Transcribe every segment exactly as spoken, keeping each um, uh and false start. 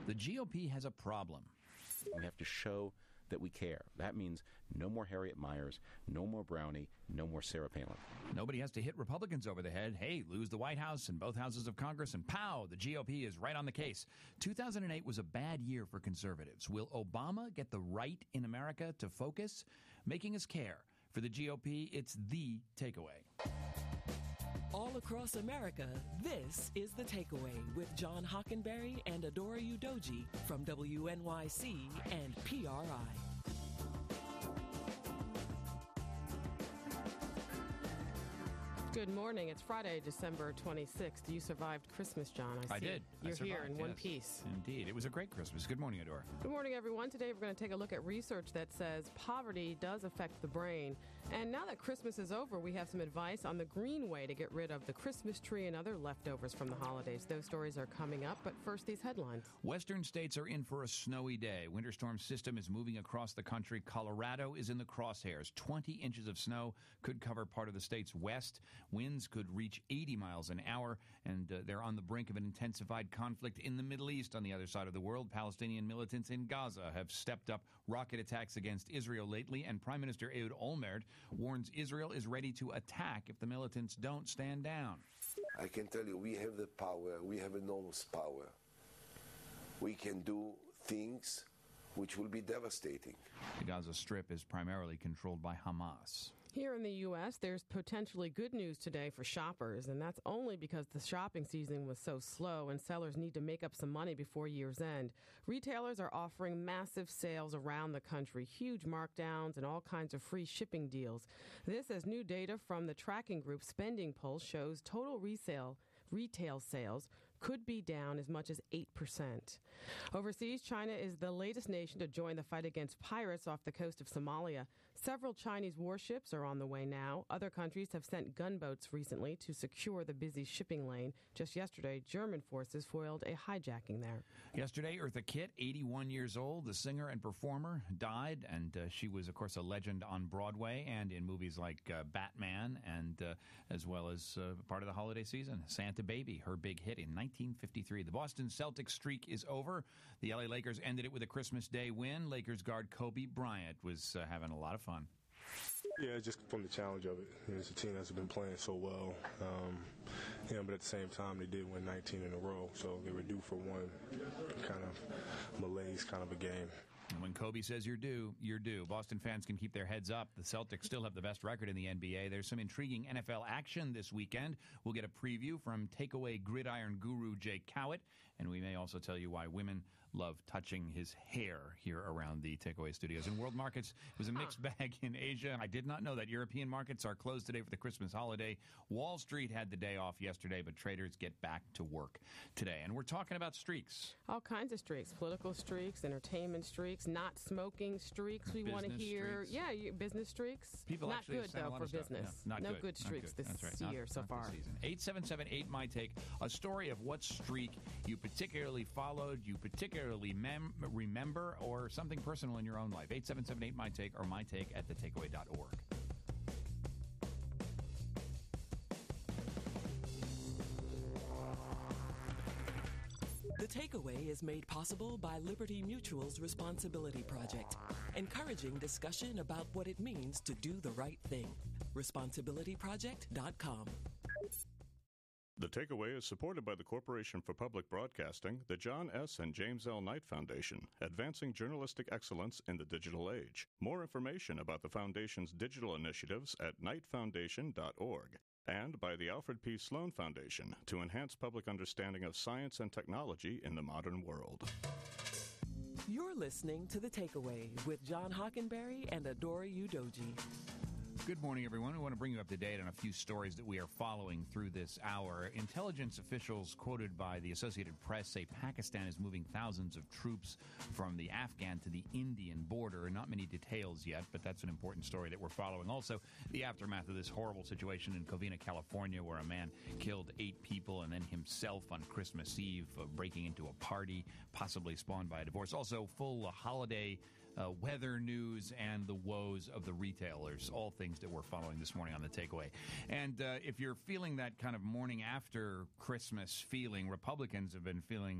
The G O P has a problem. We have to show that we care. That means no more Harriet Miers, no more Brownie, no more Sarah Palin. Nobody has to hit Republicans over the head. Hey, lose the White House and both houses of Congress, and pow, the G O P is right on the case. two thousand eight was a bad year for conservatives. Will Obama get the right in America to focus? Making us care. For the G O P, it's the takeaway. All across America, this is The Takeaway with John Hockenberry and Adora Udoji from W N Y C and P R I. Good morning. It's Friday, December twenty-sixth. You survived Christmas, John. I, see I did. You're I survived, here in one yes. piece. Indeed. It was a great Christmas. Good morning, Adora. Good morning, everyone. Today we're going to take a look at research that says poverty does affect the brain. And now that Christmas is over, we have some advice on the green way to get rid of the Christmas tree and other leftovers from the holidays. Those stories are coming up, but first, these headlines. Western states are in for a snowy day. Winter storm system is moving across the country. Colorado is in the crosshairs. twenty inches of snow could cover part of the state's west. Winds could reach eighty miles an hour, and uh, they're on the brink of an intensified conflict in the Middle East. On the other side of the world, Palestinian militants in Gaza have stepped up rocket attacks against Israel lately, and Prime Minister Ehud Olmert warns Israel is ready to attack if the militants don't stand down. I can tell you, we have the power. We have enormous power. We can do things which will be devastating. The Gaza Strip is primarily controlled by Hamas. Here in the U S, there's potentially good news today for shoppers, and that's only because the shopping season was so slow and sellers need to make up some money before year's end. Retailers are offering massive sales around the country, huge markdowns and all kinds of free shipping deals. This as new data from the tracking group Spending Pulse shows total resale retail sales could be down as much as eight percent. Overseas, China is the latest nation to join the fight against pirates off the coast of Somalia. Several Chinese warships are on the way now. Other countries have sent gunboats recently to secure the busy shipping lane. Just yesterday, German forces foiled a hijacking there. Yesterday, Eartha Kitt, eighty-one years old, the singer and performer, died, and uh, she was, of course, a legend on Broadway and in movies like uh, Batman, and uh, as well as uh, part of the holiday season. Santa Baby, her big hit in nineteen fifty-three. The Boston Celtics streak is over. The L A Lakers ended it with a Christmas Day win. Lakers guard Kobe Bryant was uh, having a lot of fun. Yeah, just from the challenge of it. You know, it's a team that's been playing so well. Um, you know, but at the same time, they did win nineteen in a row, so they were due for one kind of malaise kind of a game. And when Kobe says you're due, you're due. Boston fans can keep their heads up. The Celtics still have the best record in the N B A. There's some intriguing N F L action this weekend. We'll get a preview from takeaway gridiron guru Jay Cowett, and we may also tell you why women love touching his hair here around the takeaway studios. In world markets, it was a mixed bag in Asia. I did not know that European markets are closed today for the Christmas holiday. Wall Street had the day off yesterday, but traders get back to work today. And we're talking about streaks. All kinds of streaks. Political streaks, entertainment streaks, not smoking streaks. We want to hear, streaks. yeah, you, business streaks. People not actually good send a though lot for of stuff. business. Yeah, not no good. good streaks not good. this That's right. year not, so not far. eight seven seven eight my take, a story of what streak you particularly followed, you particularly mem- remember, or something personal in your own life. eight seven seven eight my take or my take at the takeaway dot org. The Takeaway is made possible by Liberty Mutual's Responsibility Project, encouraging discussion about what it means to do the right thing. responsibility project dot com. The Takeaway is supported by the Corporation for Public Broadcasting, the John S. and James L. Knight Foundation, advancing journalistic excellence in the digital age. More information about the Foundation's digital initiatives at knight foundation dot org. And by the Alfred P. Sloan Foundation to enhance public understanding of science and technology in the modern world. You're listening to The Takeaway with John Hockenberry and Adora Udoji. Good morning, everyone. We want to bring you up to date on a few stories that we are following through this hour. Intelligence officials quoted by the Associated Press say Pakistan is moving thousands of troops from the Afghan to the Indian border. Not many details yet, but that's an important story that we're following. Also, the aftermath of this horrible situation in Covina, California, where a man killed eight people and then himself on Christmas Eve, uh, breaking into a party, possibly spawned by a divorce. Also, full holiday uh, weather news and the woes of the retailers, all things that we're following this morning on The Takeaway. And uh, if you're feeling that kind of morning after Christmas feeling, Republicans have been feeling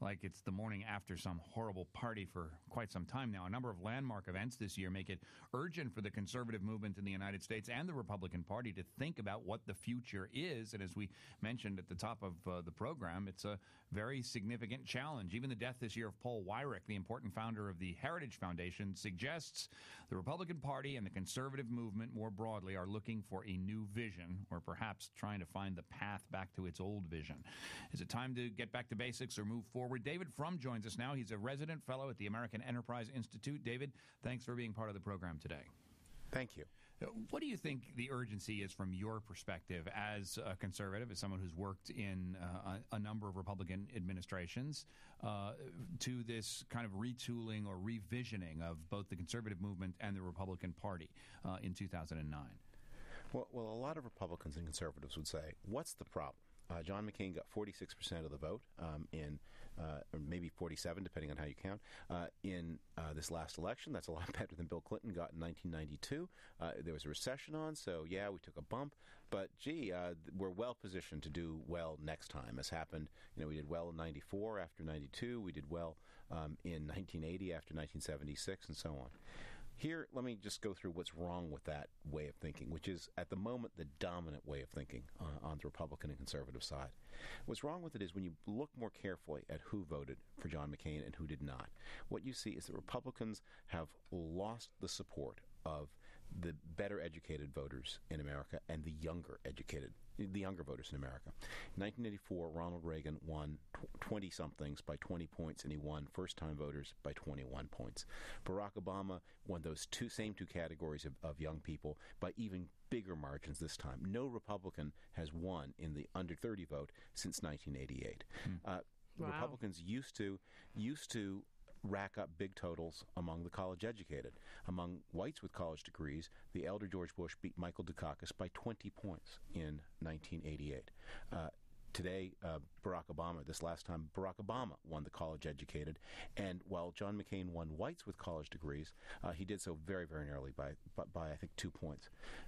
like it's the morning after some horrible party for quite some time now. A number of landmark events this year make it urgent for the conservative movement in the United States and the Republican Party to think about what the future is. And as we mentioned at the top of uh, the program, it's a very significant challenge. Even the death this year of Paul Weyrich, the important founder of the Heritage Foundation, suggests the Republican Party and the conservative movement more broadly are looking for a new vision, or perhaps trying to find the path back to its old vision. Is it time to get back to basics or move forward? David Frum joins us now. He's a resident fellow at the American Enterprise Institute. David, thanks for being part of the program today. Thank you. What do you think the urgency is from your perspective as a conservative, as someone who's worked in uh, a, a number of Republican administrations, uh, to this kind of retooling or revisioning of both the conservative movement and the Republican Party uh, in two thousand nine? Well, well, a lot of Republicans and conservatives would say, what's the problem? Uh, John McCain got forty-six percent of the vote um, in, uh, or maybe forty-seven, depending on how you count, uh, in uh, this last election. That's a lot better than Bill Clinton got in nineteen ninety-two. Uh, there was a recession on, so yeah, we took a bump. But gee, uh, we're well positioned to do well next time, as happened. You know, we did well in ninety-four after ninety-two. We did well um, in nineteen eighty after nineteen seventy-six, and so on. Here, let me just go through what's wrong with that way of thinking, which is, at the moment, the dominant way of thinking uh, on the Republican and conservative side. What's wrong with it is when you look more carefully at who voted for John McCain and who did not, what you see is that Republicans have lost the support of the better educated voters in America and the younger educated, the younger voters in America. In nineteen eighty-four, Ronald Reagan won twenty-somethings by twenty points, and he won first-time voters by twenty-one points. Barack Obama won those two same two categories of, of young people by even bigger margins this time. No Republican has won in the under thirty vote since nineteen eighty-eight. Hmm. Uh, wow. Republicans used to used to rack up big totals among the college-educated. Among whites with college degrees, the elder George Bush beat Michael Dukakis by twenty points in nineteen eighty-eight. Uh, today, uh, Barack Obama, this last time, Barack Obama won the college-educated, and while John McCain won whites with college degrees, uh, he did so very, very narrowly by, by, by, I think, two points.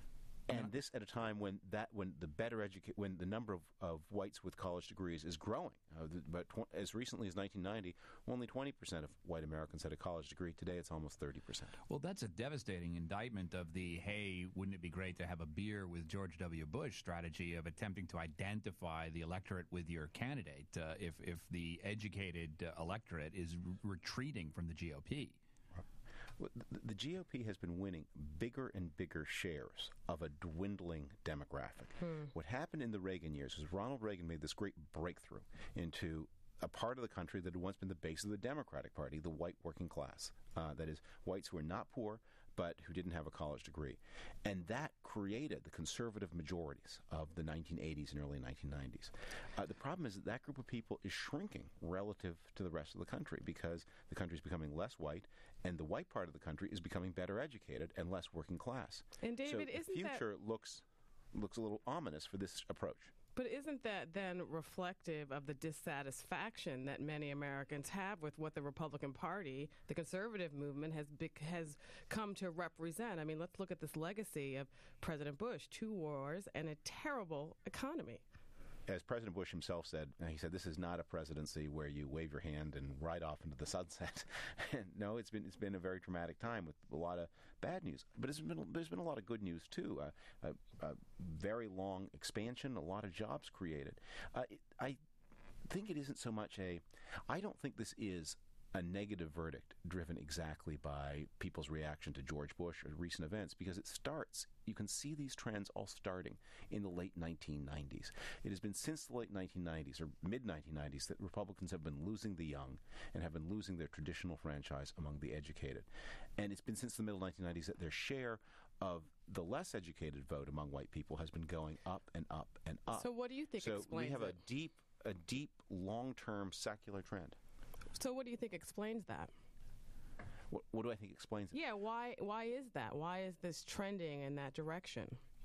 And this at a time when that when the better educa- when the number of, of whites with college degrees is growing. Uh, the, but tw- as recently as nineteen ninety, only twenty percent of white Americans had a college degree. Today, it's almost thirty percent. Well, that's a devastating indictment of the, hey, wouldn't it be great to have a beer with George W. Bush strategy of attempting to identify the electorate with your candidate uh, if, if the educated uh, electorate is r- retreating from the G O P. The, the G O P has been winning bigger and bigger shares of a dwindling demographic. Hmm. What happened in the Reagan years was Ronald Reagan made this great breakthrough into a part of the country that had once been the base of the Democratic Party, the white working class. Uh, that is, whites who were not poor, but who didn't have a college degree. And that created the conservative majorities of the nineteen eighties and early nineteen nineties. Uh, the problem is that that group of people is shrinking relative to the rest of the country because the country is becoming less white, and the white part of the country is becoming better educated and less working class. And David, so isn't the future that... looks looks a little ominous for this approach. But isn't that then reflective of the dissatisfaction that many Americans have with what the Republican Party, the conservative movement, has bec- has come to represent? I mean, let's look at this legacy of President Bush, two wars and a terrible economy. As President Bush himself said, he said, this is not a presidency where you wave your hand and ride off into the sunset. No, it's been it's been a very traumatic time with a lot of bad news. But it's been, there's been a lot of good news, too. Uh, a, a very long expansion, a lot of jobs created. Uh, it, I think it isn't so much a... I don't think this is a negative verdict driven exactly by people's reaction to George Bush or recent events, because it starts, you can see these trends all starting in the late nineteen nineties. It has been since the late nineteen nineties or mid nineteen nineties that Republicans have been losing the young and have been losing their traditional franchise among the educated. And it's been since the middle nineteen nineties that their share of the less educated vote among white people has been going up and up and up. So what do you think so explains we have it? a deep, a deep, long-term secular trend. So what do you think explains that? What, what do I think explains it? Yeah, why why is that? Why is this trending in that direction?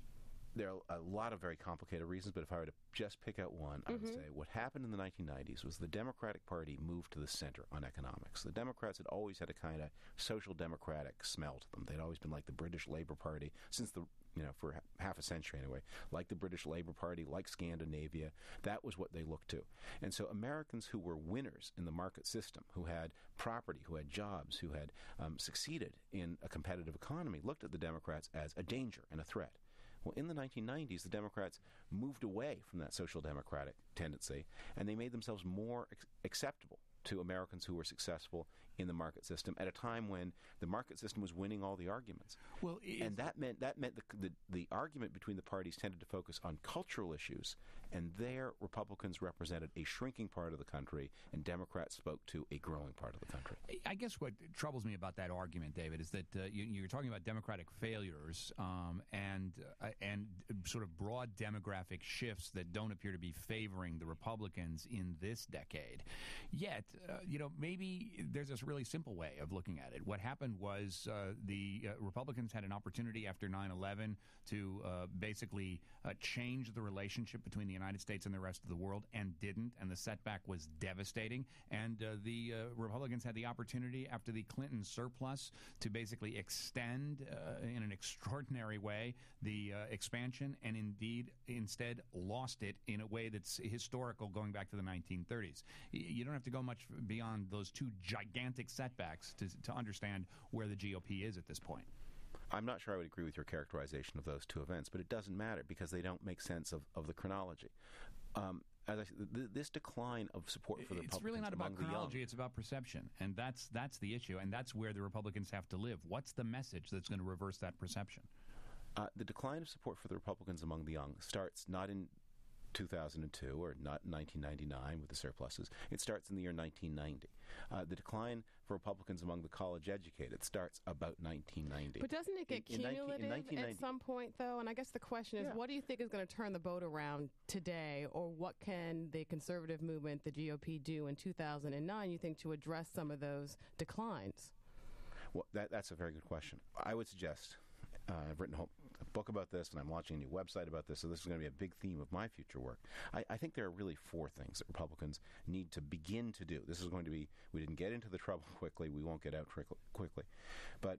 there are a lot of very complicated reasons, but if I were to just pick out one, I would Mm-hmm. say what happened in the nineteen nineties was the Democratic Party moved to the center on economics. The Democrats had always had a kind of social democratic smell to them. They'd always been like the British Labour Party since the, you know, for half a century anyway, like the British Labour Party, like Scandinavia. That was what they looked to. And so Americans who were winners in the market system, who had property, who had jobs, who had um, succeeded in a competitive economy, looked at the Democrats as a danger and a threat. Well, in the nineteen nineties, the Democrats moved away from that social democratic tendency, and they made themselves more ex- acceptable to Americans who were successful in the market system at a time when the market system was winning all the arguments. Well, and that meant that meant the, the the argument between the parties tended to focus on cultural issues, and there Republicans represented a shrinking part of the country, and Democrats spoke to a growing part of the country. I guess what troubles me about that argument, David, is that uh, you, you're talking about democratic failures um, and uh, and sort of broad demographic shifts that don't appear to be favoring the Republicans in this decade. Yet, uh, you know, maybe there's this really simple way of looking at it. What happened was uh, the uh, Republicans had an opportunity after nine eleven to uh, basically uh, change the relationship between the United States and the rest of the world, and didn't, and the setback was devastating. And uh, the uh, Republicans had the opportunity after the Clinton surplus to basically extend uh, in an extraordinary way the uh, expansion, and indeed instead lost it in a way that's historical going back to the nineteen thirties. You don't have to go much beyond those two gigantic setbacks to, to understand where the G O P is at this point. I'm not sure I would agree with your characterization of those two events, but it doesn't matter because they don't make sense of, of the chronology. Um, as I said, th- this decline of support for the It's Republicans really not about among the young, chronology, it's about perception. And that's that's the issue, and that's where the Republicans have to live. What's the message that's going to reverse that perception? Uh, the decline of support for the Republicans among the young starts not in two thousand two or not nineteen ninety-nine with the surpluses. It starts in the year nineteen ninety. Uh, the decline for Republicans among the college-educated starts about nineteen ninety. But doesn't it get In- in nineteen- in cumulative nineteen ninety at some point, though? And I guess the question is, Yeah. what do you think is going to turn the boat around today, or what can the conservative movement, the G O P, do in two thousand nine, you think, to address some of those declines? Well, that, that's a very good question. I would suggest, uh, I've written a, whole, a book about this, and I'm launching a new website about this, so this is going to be a big theme of my future work. I, I think there are really four things that Republicans need to begin to do. This is going to be, we didn't get into the trouble quickly, we won't get out quickly, quickly. But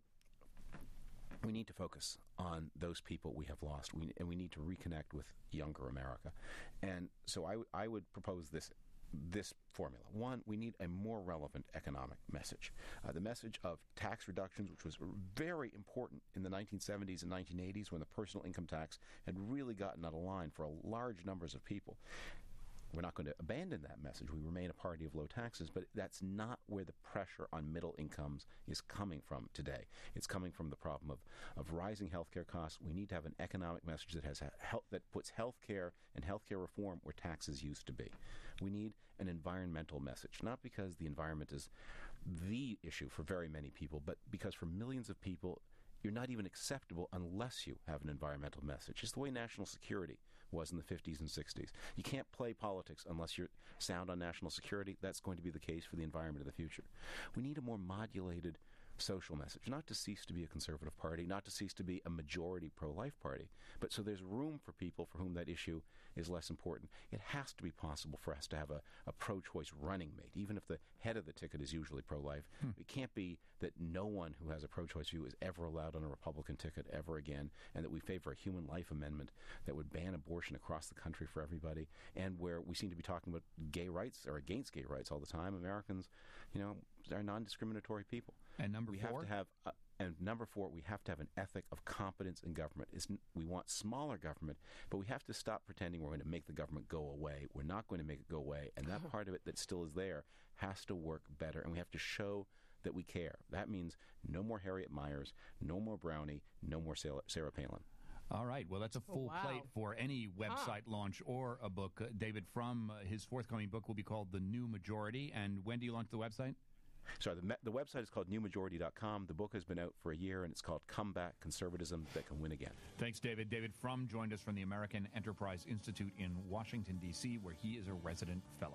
we need to focus on those people we have lost, we, and we need to reconnect with younger America. And so I, w- I would propose this this formula. One, we need a more relevant economic message. Uh, the message of tax reductions, which was very important in the nineteen seventies and nineteen eighties when the personal income tax had really gotten out of line for a large numbers of people. We're not going to abandon that message. We remain a party of low taxes, but that's not where the pressure on middle incomes is coming from today. It's coming from the problem of, of rising healthcare costs. We need to have an economic message that has a health, that puts healthcare and healthcare reform where taxes used to be. We need an environmental message, not because the environment is the issue for very many people, but because for millions of people, you're not even acceptable unless you have an environmental message. It's the way national security was in the fifties and sixties. You can't play politics unless you're sound on national security. That's going to be the case for the environment of the future. We need a more modulated social message, not to cease to be a conservative party, not to cease to be a majority pro-life party, but so there's room for people for whom that issue is less important. It has to be possible for us to have a, a pro-choice running mate, even if the head of the ticket is usually pro-life. Hmm. It can't be that no one who has a pro-choice view is ever allowed on a Republican ticket ever again, and that we favor a human life amendment that would ban abortion across the country for everybody, and where we seem to be talking about gay rights or against gay rights all the time. Americans, you know, are non-discriminatory people. And number we four? have to have, uh, and number four, we have to have an ethic of competence in government. It's, we want smaller government, but we have to stop pretending we're going to make the government go away. We're not going to make it go away, and that part of it that still is there has to work better, and we have to show that we care. That means no more Harriet Myers, no more Brownie, no more Sarah, Sarah Palin. All right. Well, that's a full Oh, wow. plate for any website Huh. launch or a book. Uh, David Frum, uh, his forthcoming book will be called The New Majority. And when do you launch the website? Sorry, the, me- the website is called new majority dot com. The book has been out for a year, and it's called Comeback Conservatism That Can Win Again. Thanks, David. David Frum joined us from the American Enterprise Institute in Washington, D C, where he is a resident fellow.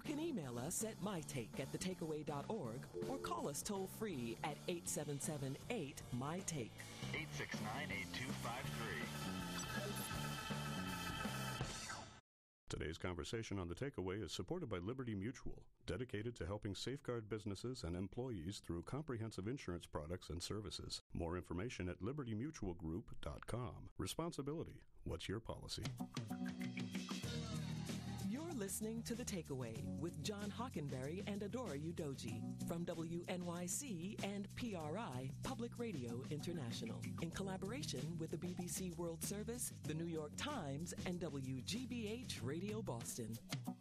can email us at mytake at the takeaway dot org or call us toll free at eight seven seven eight M Y Take. eight six nine, eight two five three. Today's conversation on The Takeaway is supported by Liberty Mutual, dedicated to helping safeguard businesses and employees through comprehensive insurance products and services. More information at liberty mutual group dot com. Responsibility. What's your policy? You're listening to The Takeaway with John Hockenberry and Adora Udoji from W N Y C and P R I, Public Radio International, in collaboration with the B B C World Service, the New York Times, and W G B H Radio Boston.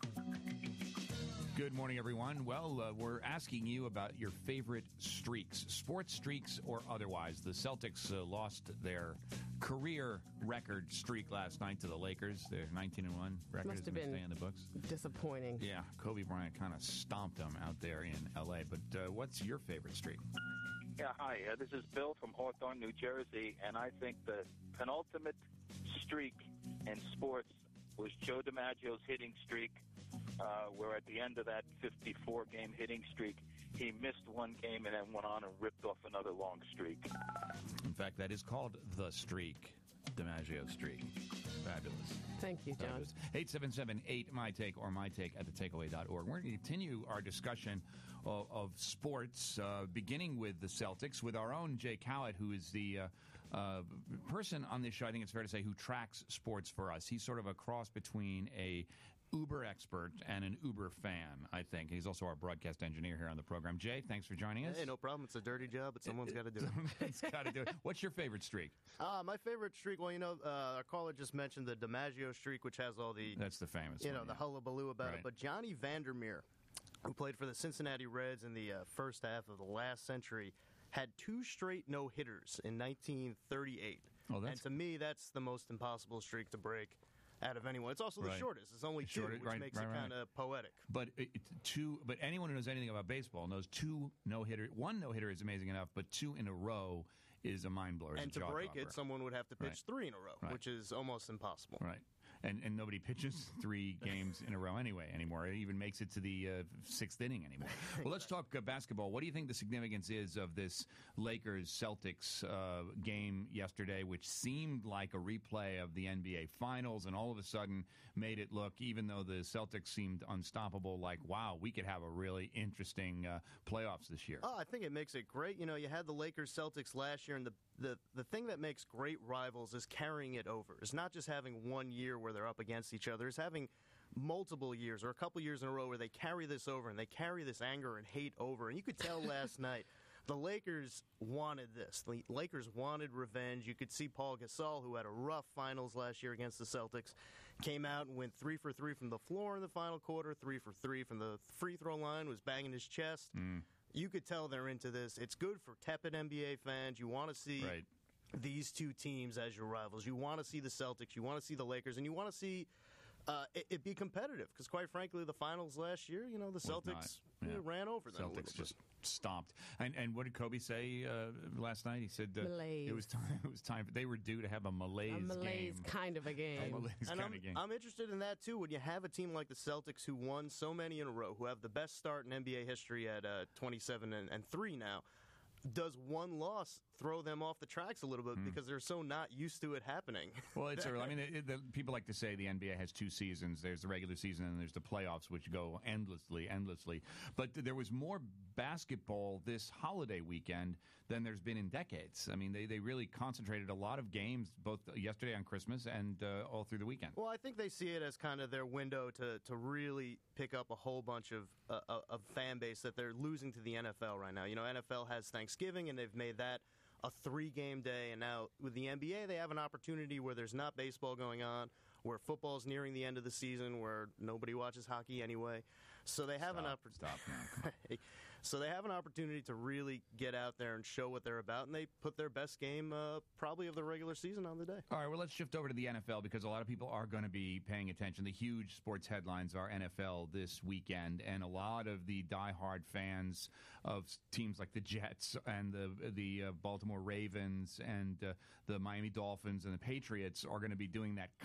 Good morning, everyone. Well, uh, we're asking you about your favorite streaks, sports streaks or otherwise. The Celtics uh, lost their career record streak last night to the Lakers. Their nineteen and one record Must is have going to been stay in the books. Disappointing. Yeah, Kobe Bryant kind of stomped them out there in L A. But uh, what's your favorite streak? Yeah, hi. Uh, this is Bill from Hawthorne, New Jersey, and I think the penultimate streak in sports was Joe DiMaggio's hitting streak, uh, where at the end of that fifty-four game hitting streak, he missed one game and then went on and ripped off another long streak. In fact, that is called the streak, DiMaggio streak. Fabulous. Thank you, John. eight seven seven eight M Y Take or my take at the takeaway dot org. We're going to continue our discussion of, of sports, uh, beginning with the Celtics, with our own Jay Cowett, who is the uh, uh, person on this show, I think it's fair to say, who tracks sports for us. He's sort of a cross between a Uber expert and an Uber fan, I think. He's also our broadcast engineer here on the program. Jay, thanks for joining us. Hey, no problem. It's a dirty job, but someone's got to do it. Someone's got to do it. What's your favorite streak? Uh, my favorite streak, well, you know, uh, our caller just mentioned the DiMaggio streak, which has all the... That's the famous You one, know, the yeah. hullabaloo about Right. it. But Johnny Vandermeer, who played for the Cincinnati Reds in the uh, first half of the last century, had two straight no-hitters in nineteen thirty-eight. Oh, that's- and to me, that's the most impossible streak to break out of anyone. It's also the Right. shortest. It's only two, Shortest, which right, makes right, it right. kind of poetic. But it, it- two. But anyone who knows anything about baseball knows two no hitter. One no hitter is amazing enough, but two in a row is a mind blower. And to break it, someone would have to pitch Right. three in a row, Right. which is almost impossible. Right. And and nobody pitches three games in a row anyway anymore. It even makes it to the uh, sixth inning anymore. Well, let's talk uh, basketball. What do you think the significance is of this Lakers-Celtics uh, game yesterday, which seemed like a replay of the N B A Finals, and all of a sudden made it look, even though the Celtics seemed unstoppable, like, wow, we could have a really interesting uh, playoffs this year. Oh, I think it makes it great. You know, you had the Lakers Celtics last year, and the, the, the thing that makes great rivals is carrying it over. It's not just having one year where they're up against each other. It's having multiple years or a couple years in a row where they carry this over and they carry this anger and hate over. And you could tell last night the Lakers wanted this. The Lakers wanted revenge. You could see Paul Gasol, who had a rough finals last year against the Celtics, came out and went three for three from the floor in the final quarter, three for three from the free throw line, was banging his chest. Mm. You could tell they're into this. It's good for tepid N B A fans. You want to see Right. these two teams as your rivals. You want to see the Celtics. You want to see the Lakers. And you want to see uh, it, it be competitive. Because, quite frankly, the finals last year, you know, the Was Celtics not. Yeah. uh, ran over them a little Celtics bit. just stomped. And and what did Kobe say uh, last night? He said uh, Malaise. it was time. It was time. They were due to have a malaise, A malaise game. kind of a game. A malaise And kind I'm, of game. I'm interested in that, too. When you have a team like the Celtics who won so many in a row, who have the best start in N B A history at uh, twenty-seven and, and three now, does one loss throw them off the tracks a little bit because they're so not used to it happening? Well, it's early. I mean, it, the, people like to say the N B A has two seasons. There's the regular season and there's the playoffs, which go endlessly, endlessly. But there was more basketball this holiday weekend than there's been in decades. I mean, they, they really concentrated a lot of games, both yesterday on Christmas and uh, all through the weekend. Well, I think they see it as kind of their window to, to really pick up a whole bunch of uh, of fan base that they're losing to the N F L right now. You know, N F L has Thanksgiving, and they've made that a three-game day. And now with the N B A, they have an opportunity where there's not baseball going on, where football's nearing the end of the season, where nobody watches hockey anyway. So they have Stop, an opportunity. stop now. Come on. So they have an opportunity to really get out there and show what they're about, and they put their best game uh, probably of the regular season on the day. All right, well, let's shift over to the N F L because a lot of people are going to be paying attention. The huge sports headlines are N F L this weekend, and a lot of the diehard fans of teams like the Jets and the the uh, Baltimore Ravens and uh, the Miami Dolphins and the Patriots are going to be doing that complicated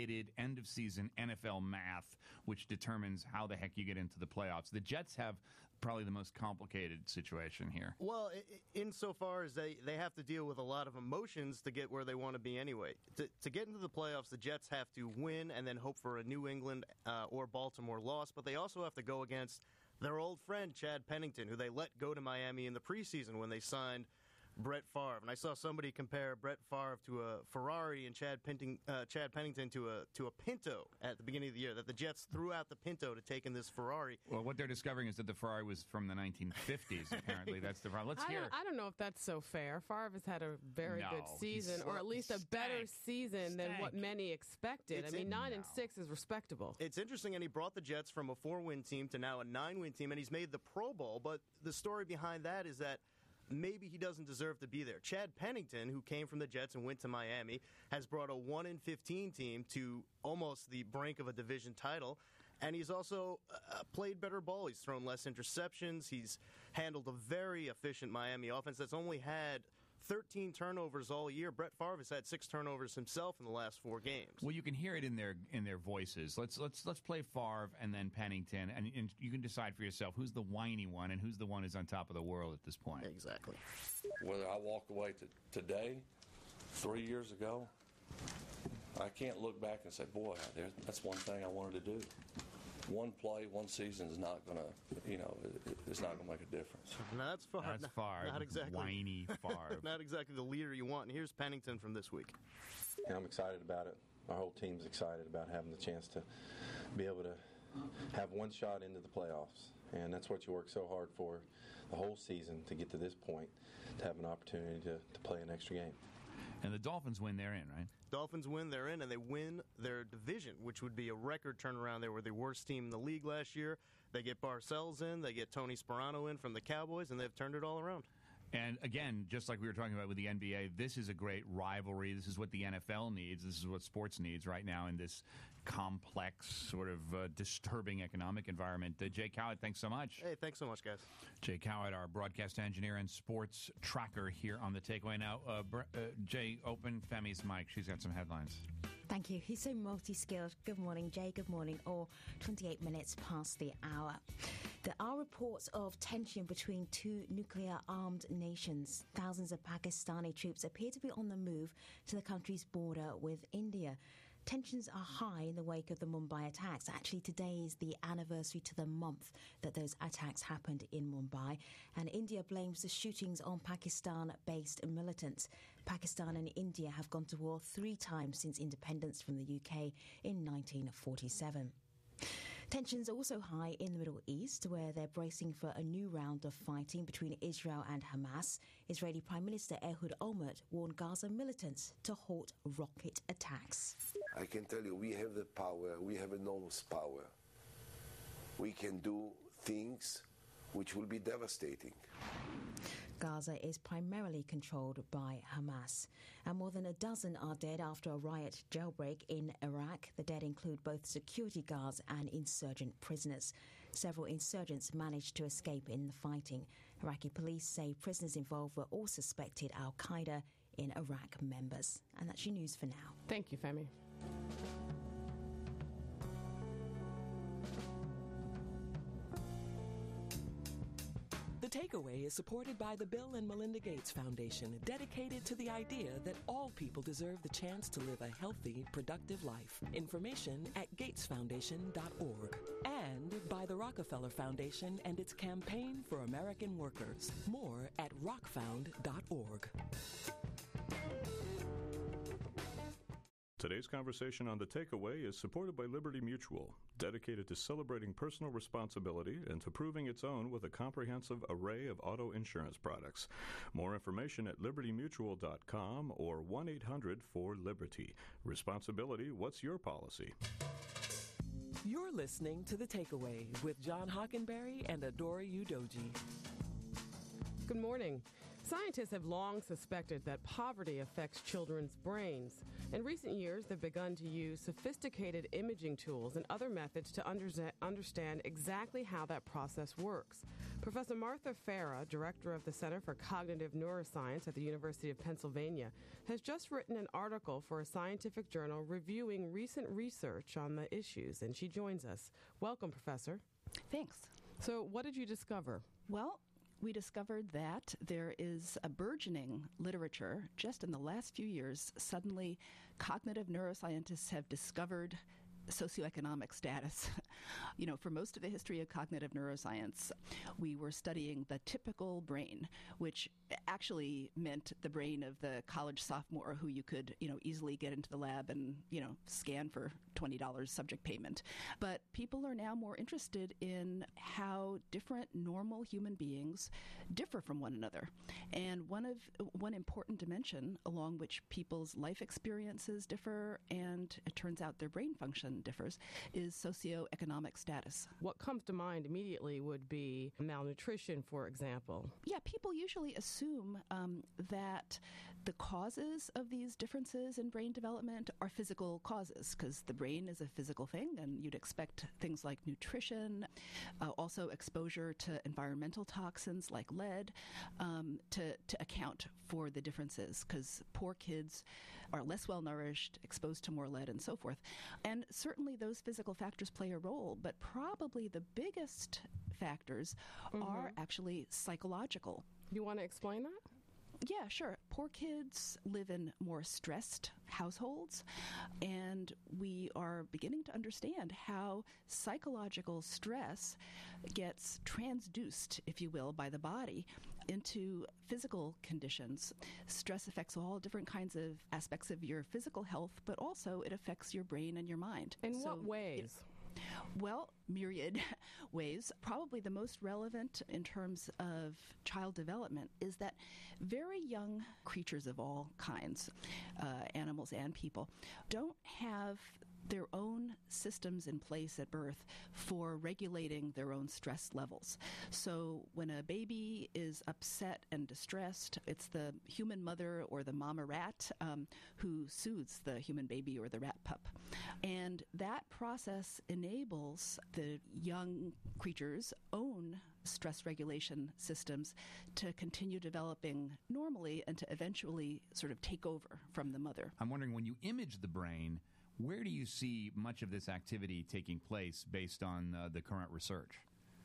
complicated end-of-season N F L math, which determines how the heck you get into the playoffs. The Jets have probably the most complicated situation here. Well, i- insofar as they, they have to deal with a lot of emotions to get where they want to be anyway. To, to get into the playoffs, the Jets have to win and then hope for a New England uh, or Baltimore loss, but they also have to go against their old friend Chad Pennington, who they let go to Miami in the preseason when they signed Brett Favre. And I saw somebody compare Brett Favre to a Ferrari and Chad, Penting, uh, Chad Pennington to a to a Pinto at the beginning of the year, that the Jets threw out the Pinto to take in this Ferrari. Well, what they're discovering is that the Ferrari was from the nineteen fifties, apparently. That's the problem. Let's I hear. Don't, I don't know if that's so fair. Favre has had a very No, good season, he's- or at least a better stank. season than what Stank. many expected. It's I mean, in- nine and No. six is respectable. It's interesting, and he brought the Jets from a four-win team to now a nine-win team, and he's made the Pro Bowl. But the story behind that is that maybe he doesn't deserve to be there. Chad Pennington, who came from the Jets and went to Miami, has brought a one and fifteen team to almost the brink of a division title. And he's also uh, played better ball. He's thrown less interceptions. He's handled a very efficient Miami offense that's only had thirteen turnovers all year. Brett Favre has had six turnovers himself in the last four games. Well, you can hear it in their in their voices. Let's let's let's play Favre and then Pennington, and, and you can decide for yourself who's the whiny one and who's the one who's on top of the world at this point. Exactly. Whether I walk away to today, three years ago, I can't look back and say, boy, there's, that's one thing I wanted to do. One play, one season is not going to, you know, it, it's not going to make a difference. Now, that's Favre. That's Not- Favre. Not exactly. Whiny Favre. Not exactly the leader you want. And here's Pennington from this week. And I'm excited about it. Our whole team's excited about having the chance to be able to have one shot into the playoffs. And that's what you work so hard for the whole season to get to this point, to have an opportunity to, to play an extra game. And the Dolphins win, they're in, right? Dolphins win, they're in, and they win their division, which would be a record turnaround. They were the worst team in the league last year. They get Parcells in, they get Tony Sperano in from the Cowboys, and they've turned it all around. And again, just like we were talking about with the N B A, this is a great rivalry. This is what the N F L needs. This is what sports needs right now in this complex, sort of uh, disturbing economic environment. Uh, Jay Cowett, thanks so much. Hey, thanks so much, guys. Jay Cowett, our broadcast engineer and sports tracker here on The Takeaway. Now, uh, Br- uh, Jay, open Femi's mic. She's got some headlines. Thank you. He's so multi-skilled. Good morning, Jay. Good morning. Or twenty-eight minutes past the hour. There are reports of tension between two nuclear-armed nations. Thousands of Pakistani troops appear to be on the move to the country's border with India. Tensions are high in the wake of the Mumbai attacks. Actually, today is the anniversary to the month that those attacks happened in Mumbai. And India blames the shootings on Pakistan-based militants. Pakistan and India have gone to war three times since independence from the U K in nineteen forty-seven. Tensions also high in the Middle East, where they're bracing for a new round of fighting between Israel and Hamas. Israeli Prime Minister Ehud Olmert warned Gaza militants to halt rocket attacks. I can tell you, we have the power, we have enormous power. We can do things which will be devastating. Gaza is primarily controlled by Hamas, and more than a dozen are dead after a riot jailbreak in Iraq. The dead include both security guards and insurgent prisoners. Several insurgents managed to escape in the fighting. Iraqi police say prisoners involved were all suspected Al-Qaeda in Iraq members. And that's your news for now. Thank you, Femi. The Takeaway is supported by the Bill and Melinda Gates Foundation, dedicated to the idea that all people deserve the chance to live a healthy, productive life. Information at gates foundation dot org. And by the Rockefeller Foundation and its campaign for American workers. More at rock found dot org. Today's conversation on The Takeaway is supported by Liberty Mutual, dedicated to celebrating personal responsibility and to proving its own with a comprehensive array of auto insurance products. More information at liberty mutual dot com or one eight hundred four liberty. Responsibility, what's your policy? You're listening to The Takeaway with John Hockenberry and Adora Udoji. Good morning. Scientists have long suspected that poverty affects children's brains. In recent years, they've begun to use sophisticated imaging tools and other methods to underza- understand exactly how that process works. Professor Martha Farah, director of the Center for Cognitive Neuroscience at the University of Pennsylvania, has just written an article for a scientific journal reviewing recent research on the issues, and she joins us. Welcome, Professor. Thanks. So what did you discover? Well, we discovered that there is a burgeoning literature. Just in the last few years, suddenly cognitive neuroscientists have discovered socioeconomic status. You know, for most of the history of cognitive neuroscience, we were studying the typical brain, which actually meant the brain of the college sophomore who you could, you know, easily get into the lab and, you know, scan for twenty dollars subject payment. But people are now more interested in how different normal human beings differ from one another. And one of one important dimension along which people's life experiences differ, and it turns out their brain function differs, is socioeconomic status. What comes to mind immediately would be malnutrition, for example. Yeah, people usually assume um, that the causes of these differences in brain development are physical causes, because the brain is a physical thing, and you'd expect things like nutrition, uh, also exposure to environmental toxins like lead, um, to, to account for the differences, because poor kids are less well nourished, exposed to more lead, and so forth. And certainly those physical factors play a role, but probably the biggest factors mm-hmm. are actually psychological. You want to explain that? Yeah, sure. Poor kids live in more stressed households, and we are beginning to understand how psychological stress gets transduced, if you will, by the body into physical conditions. Stress affects all different kinds of aspects of your physical health, but also it affects your brain and your mind. In so, what ways? It, Well, myriad ways. Probably the most relevant in terms of child development is that very young creatures of all kinds, uh, animals and people, don't have their own systems in place at birth for regulating their own stress levels. So when a baby is upset and distressed, it's the human mother or the mama rat um, who soothes the human baby or the rat pup. And that process enables the young creature's own stress regulation systems to continue developing normally and to eventually sort of take over from the mother. I'm wondering, when you image the brain, where do you see much of this activity taking place based on uh, the current research?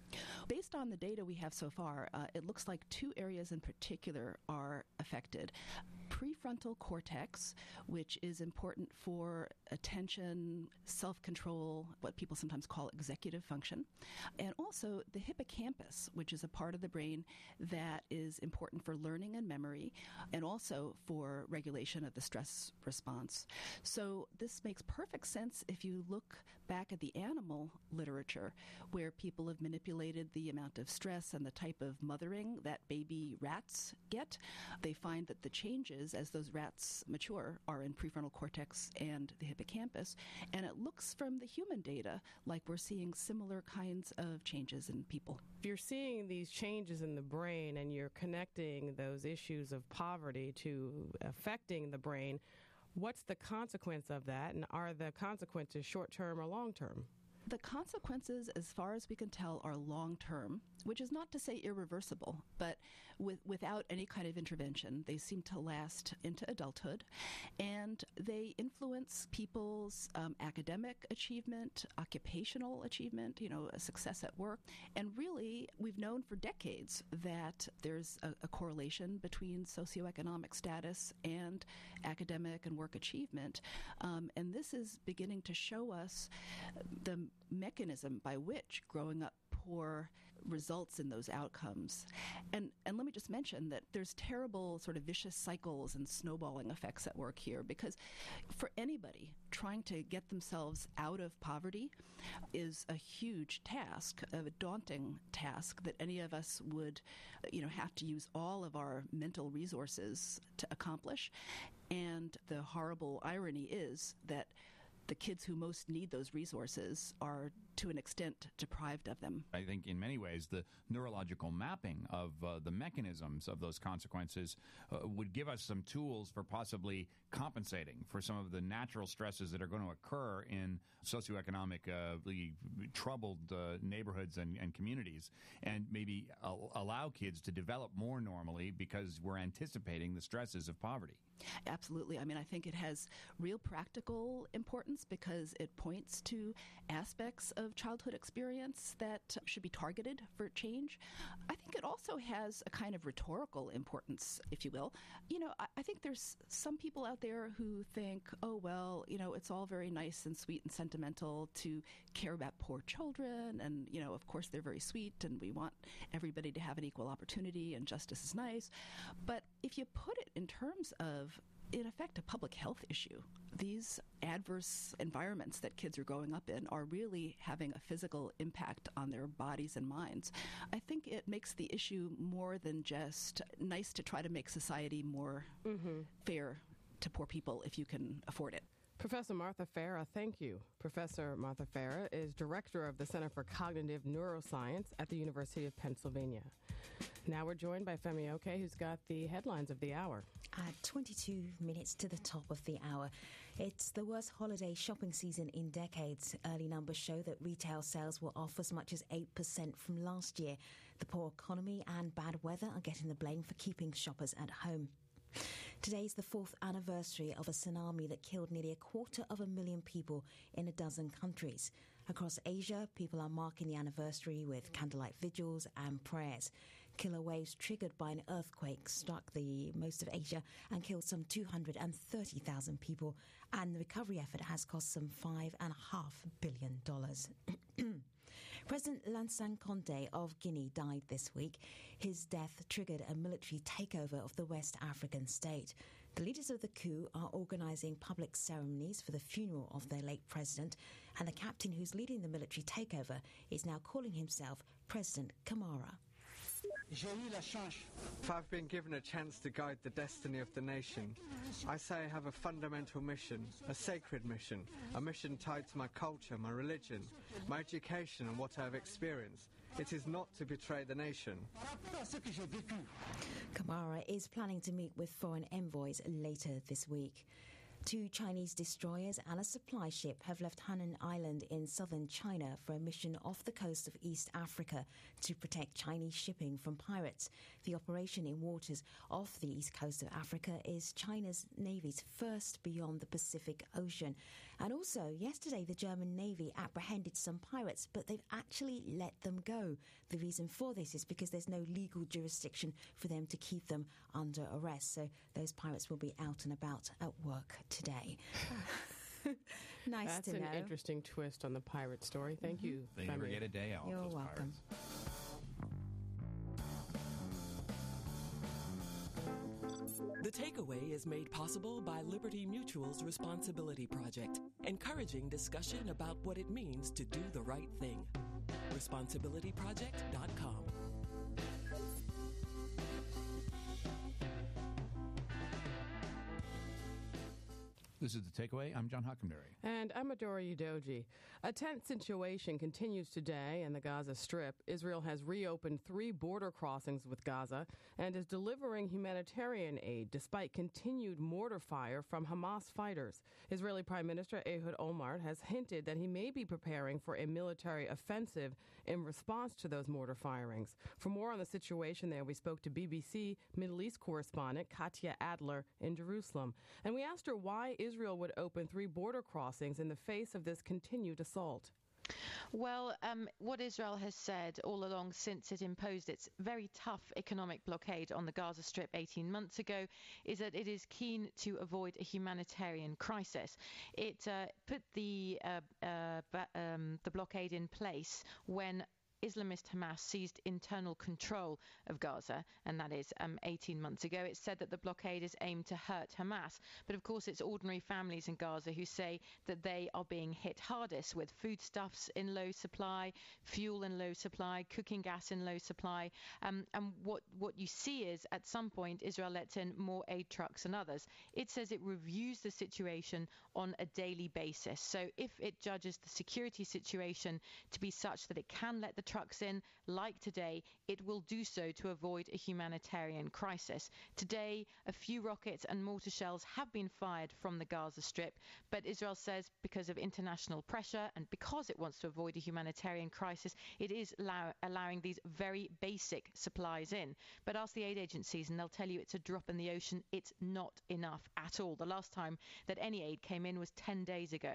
Based on the data we have so far, uh, it looks like two areas in particular are affected. Prefrontal cortex, which is important for attention, self-control, what people sometimes call executive function, and also the hippocampus, which is a part of the brain that is important for learning and memory, and also for regulation of the stress response. So this makes perfect sense if you look back at the animal literature, where people have manipulated the amount of stress and the type of mothering that baby rats get. They find that the changes as those rats mature are in prefrontal cortex and the hippocampus, and it looks from the human data like we're seeing similar kinds of changes in people. If you're seeing these changes in the brain and you're connecting those issues of poverty to affecting the brain, what's the consequence of that, and are the consequences short-term or long-term? The consequences, as far as we can tell, are long-term, which is not to say irreversible, but with, without any kind of intervention, they seem to last into adulthood, and they influence people's um, academic achievement, occupational achievement, you know, success at work. And really, we've known for decades that there's a, a correlation between socioeconomic status and academic and work achievement. Um, and this is beginning to show us the mechanism by which growing up poor results in those outcomes. And and let me just mention that there's terrible sort of vicious cycles and snowballing effects at work here, because for anybody trying to get themselves out of poverty is a huge task, a daunting task that any of us would, you know, have to use all of our mental resources to accomplish. And the horrible irony is that the kids who most need those resources are, to an extent, deprived of them. I think in many ways the neurological mapping of uh, the mechanisms of those consequences uh, would give us some tools for possibly compensating for some of the natural stresses that are going to occur in socioeconomically troubled uh, neighborhoods and, and communities, and maybe al- allow kids to develop more normally because we're anticipating the stresses of poverty. Absolutely. I mean, I think it has real practical importance because it points to aspects of childhood experience that should be targeted for change. I think it also has a kind of rhetorical importance, if you will. You know, I, I think there's some people out there who think, oh, well, you know, it's all very nice and sweet and sentimental to care about poor children. And, you know, of course, they're very sweet and we want everybody to have an equal opportunity and justice is nice. But if you put it in terms of, in effect, a public health issue, these adverse environments that kids are growing up in are really having a physical impact on their bodies and minds. I think it makes the issue more than just nice to try to make society more mm-hmm. fair to poor people if you can afford it. Professor Martha Farah, thank you. Professor Martha Farah is director of the Center for Cognitive Neuroscience at the University of Pennsylvania. Now we're joined by Femi Oke, who's got the headlines of the hour. At twenty-two minutes to the top of the hour, it's the worst holiday shopping season in decades. Early numbers show that retail sales were off as much as eight percent from last year. The poor economy and bad weather are getting the blame for keeping shoppers at home. Today's the fourth anniversary of a tsunami that killed nearly a quarter of a million people in a dozen countries. Across Asia, people are marking the anniversary with candlelight vigils and prayers. Killer waves triggered by an earthquake struck the most of Asia and killed some two hundred thirty thousand people, and the recovery effort has cost some five point five billion dollars. President Lansana Conté of Guinea died this week. His death triggered a military takeover of the West African state. The leaders of the coup are organising public ceremonies for the funeral of their late president, and the captain who's leading the military takeover is now calling himself President Camara. I've been given a chance to guide the destiny of the nation. I say I have a fundamental mission, a sacred mission, a mission tied to my culture, my religion, my education and what I have experienced. It is not to betray the nation. Camara is planning to meet with foreign envoys later this week. Two Chinese destroyers and a supply ship have left Hainan Island in southern China for a mission off the coast of East Africa to protect Chinese shipping from pirates. The operation in waters off the east coast of Africa is China's Navy's first beyond the Pacific Ocean. And also, yesterday the German Navy apprehended some pirates, but they've actually let them go. The reason for this is because there's no legal jurisdiction for them to keep them under arrest. So those pirates will be out and about at work today. Nice That's to know. That's an interesting twist on the pirate story. Thank mm-hmm. you. They never get a day off. You're those welcome. Pirates. The Takeaway is made possible by Liberty Mutual's Responsibility Project, encouraging discussion about what it means to do the right thing. responsibility project dot com. This is The Takeaway. I'm John Hockenberry. And I'm Adora Udoji. A tense situation continues today in the Gaza Strip. Israel has reopened three border crossings with Gaza and is delivering humanitarian aid despite continued mortar fire from Hamas fighters. Israeli Prime Minister Ehud Olmert has hinted that he may be preparing for a military offensive in response to those mortar firings. For more on the situation there, we spoke to B B C Middle East correspondent Katya Adler in Jerusalem. And we asked her why Israel Israel would open three border crossings in the face of this continued assault. Well, um, what Israel has said all along since it imposed its very tough economic blockade on the Gaza Strip eighteen months ago is that it is keen to avoid a humanitarian crisis. It uh, put the uh, uh, ba- um, the blockade in place when Islamist Hamas seized internal control of Gaza, and that is um, eighteen months ago. It said that the blockade is aimed to hurt Hamas. But of course, it's ordinary families in Gaza who say that they are being hit hardest, with foodstuffs in low supply, fuel in low supply, cooking gas in low supply. Um, and what, what you see is, at some point, Israel lets in more aid trucks and others. It says it reviews the situation on a daily basis. So if it judges the security situation to be such that it can let the trucks in, like today, it will do so to avoid a humanitarian crisis. Today, a few rockets and mortar shells have been fired from the Gaza Strip, but Israel says because of international pressure and because it wants to avoid a humanitarian crisis, it is allow- allowing these very basic supplies in. But ask the aid agencies and they'll tell you it's a drop in the ocean. It's not enough at all. The last time that any aid came in was ten days ago.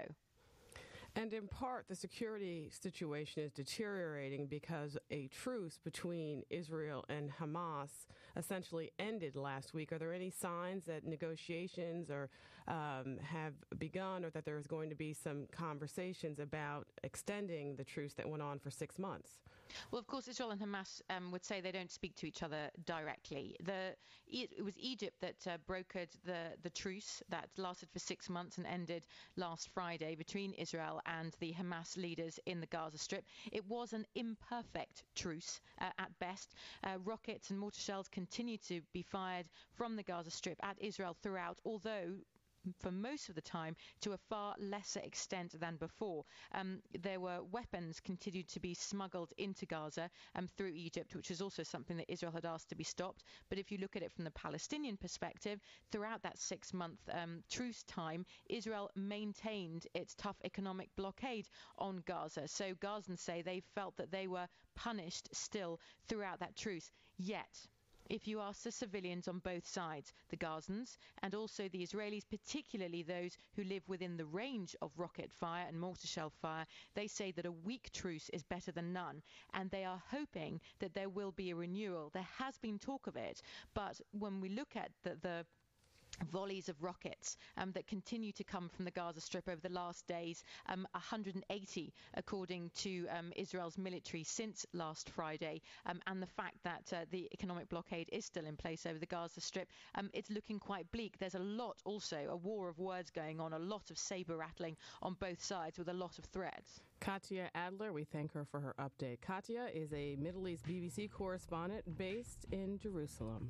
And in part, the security situation is deteriorating because a truce between Israel and Hamas essentially ended last week. Are there any signs that negotiations are, um, have begun, or that there's going to be some conversations about extending the truce that went on for six months? Well, of course, Israel and Hamas um, would say they don't speak to each other directly. The, it was Egypt that uh, brokered the, the truce that lasted for six months and ended last Friday between Israel and the Hamas leaders in the Gaza Strip. It was an imperfect truce uh, at best. Uh, rockets and mortar shells continue to be fired from the Gaza Strip at Israel throughout, although for most of the time to a far lesser extent than before. Um, there were weapons continued to be smuggled into Gaza um, through Egypt, which is also something that Israel had asked to be stopped. But if you look at it from the Palestinian perspective, throughout that six-month um, truce time, Israel maintained its tough economic blockade on Gaza. So Gazans say they felt that they were punished still throughout that truce. Yet, if you ask the civilians on both sides, the Gazans and also the Israelis, particularly those who live within the range of rocket fire and mortar shell fire, they say that a weak truce is better than none, and they are hoping that there will be a renewal. There has been talk of it, but when we look at the, the volleys of rockets um, that continue to come from the Gaza Strip over the last days, um, one hundred eighty according to um, Israel's military since last Friday, um, and the fact that uh, the economic blockade is still in place over the Gaza Strip, um, it's looking quite bleak. There's a lot also, a war of words going on, a lot of saber rattling on both sides with a lot of threats. Katya Adler, we thank her for her update. Katya is a Middle East B B C correspondent based in Jerusalem.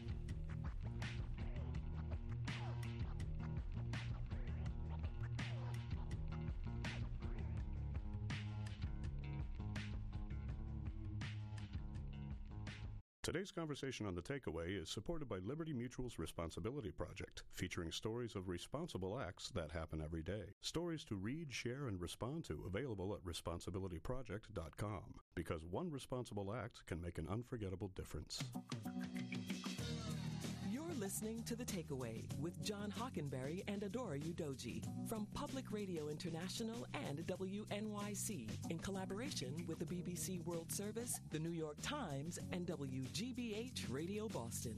Today's conversation on The Takeaway is supported by Liberty Mutual's Responsibility Project, featuring stories of responsible acts that happen every day. Stories to read, share, and respond to, available at responsibility project dot com. Because one responsible act can make an unforgettable difference. You're listening to The Takeaway with John Hockenberry and Adora Udoji from Public Radio International and W N Y C in collaboration with the B B C World Service, the New York Times, and W G B H Radio Boston.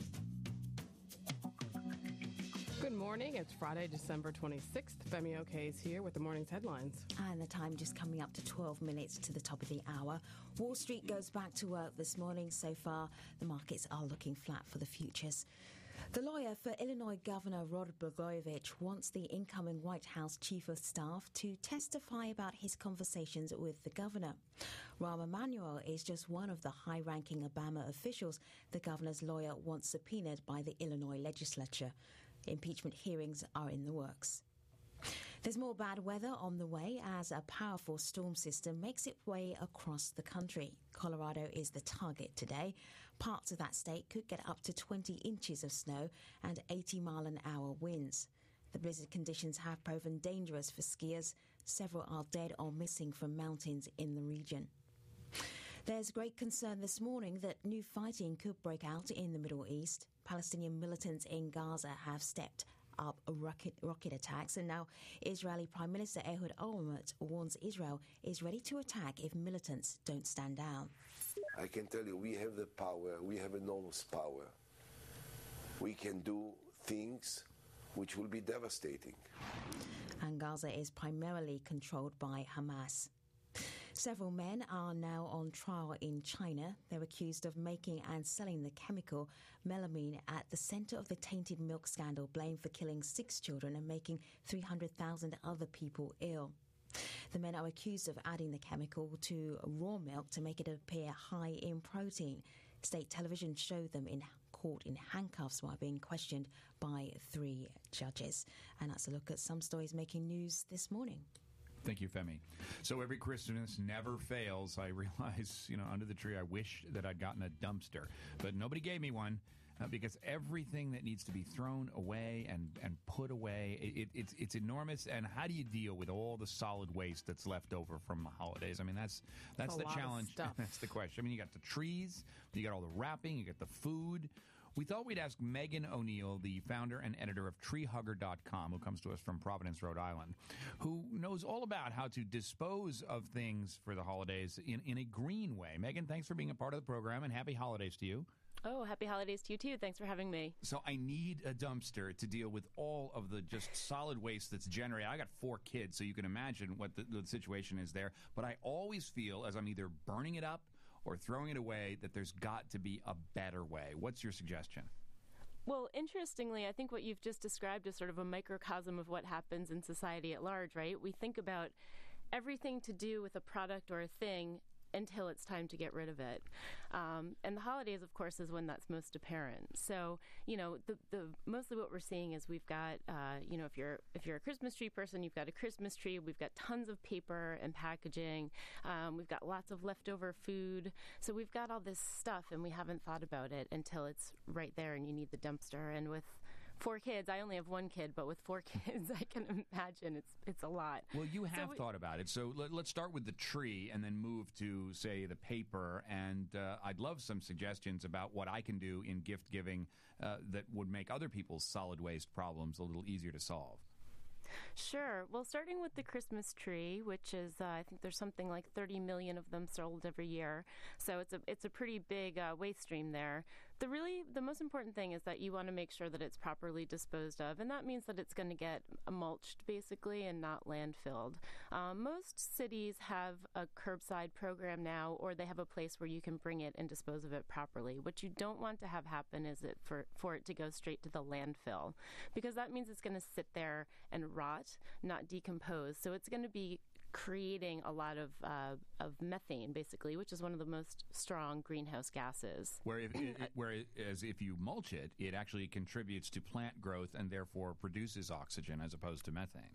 Good morning. It's Friday, December twenty-sixth. Femi Oke is here with the morning's headlines. And the time just coming up to twelve minutes to the top of the hour. Wall Street goes back to work this morning. So far, the markets are looking flat for the futures. The lawyer for Illinois Governor Rod Blagojevich wants the incoming White House Chief of Staff to testify about his conversations with the governor. Rahm Emanuel is just one of the high-ranking Obama officials the governor's lawyer wants subpoenaed by the Illinois legislature. Impeachment hearings are in the works. There's more bad weather on the way as a powerful storm system makes its way across the country. Colorado is the target today. Parts of that state could get up to twenty inches of snow and eighty mile an hour winds. The blizzard conditions have proven dangerous for skiers. Several are dead or missing from mountains in the region. There's great concern this morning that new fighting could break out in the Middle East. Palestinian militants in Gaza have stepped up rocket, rocket attacks, and now Israeli Prime Minister Ehud Olmert warns Israel is ready to attack if militants don't stand down. I can tell you, we have the power, we have enormous power. We can do things which will be devastating. And Gaza is primarily controlled by Hamas. Several men are now on trial in China. They're accused of making and selling the chemical melamine at the center of the tainted milk scandal, blamed for killing six children and making three hundred thousand other people ill. The men are accused of adding the chemical to raw milk to make it appear high in protein. State television showed them in court in handcuffs while being questioned by three judges. And that's a look at some stories making news this morning. Thank you, Femi. So every Christmas never fails. I realize, you know, under the tree, I wish that I'd gotten a dumpster, but nobody gave me one. Uh, because everything that needs to be thrown away and, and put away, it, it, it's it's enormous. And how do you deal with all the solid waste that's left over from the holidays? I mean, that's that's, that's the challenge. That's the question. I mean, you got the trees, you got all the wrapping, you got the food. We thought we'd ask Megan O'Neill, the founder and editor of tree hugger dot com, who comes to us from Providence, Rhode Island, who knows all about how to dispose of things for the holidays in, in a green way. Megan, thanks for being a part of the program, and happy holidays to you. Oh, happy holidays to you, too. Thanks for having me. So I need a dumpster to deal with all of the just solid waste that's generated. I got four kids, so you can imagine what the, the situation is there. But I always feel, as I'm either burning it up or throwing it away, that there's got to be a better way. What's your suggestion? Well, interestingly, I think what you've just described is sort of a microcosm of what happens in society at large, right? We think about everything to do with a product or a thing until it's time to get rid of it. Um, and the holidays, of course, is when that's most apparent. So, you know, the, the mostly what we're seeing is we've got, uh, you know, if you're if you're a Christmas tree person, you've got a Christmas tree. We've got tons of paper and packaging. Um, we've got lots of leftover food. So we've got all this stuff, and we haven't thought about it until it's right there, and you need the dumpster. And with four kids. I only have one kid, but with four kids, I can imagine it's it's a lot. Well, you have so we, thought about it. So let, let's start with the tree and then move to, say, the paper. And uh, I'd love some suggestions about what I can do in gift giving uh, that would make other people's solid waste problems a little easier to solve. Sure. Well, starting with the Christmas tree, which is, uh, I think there's something like thirty million of them sold every year. So it's a it's a pretty big uh, waste stream there. The really, the most important thing is that you want to make sure that it's properly disposed of, and that means that it's going to get mulched, basically, and not landfilled. Um, most cities have a curbside program now, or they have a place where you can bring it and dispose of it properly. What you don't want to have happen is it for, for it to go straight to the landfill, because that means it's going to sit there and rot, not decompose. So it's going to be creating a lot of uh, of methane, basically, which is one of the most strong greenhouse gases. Where if, it, it, whereas if you mulch it, it actually contributes to plant growth and therefore produces oxygen as opposed to methane.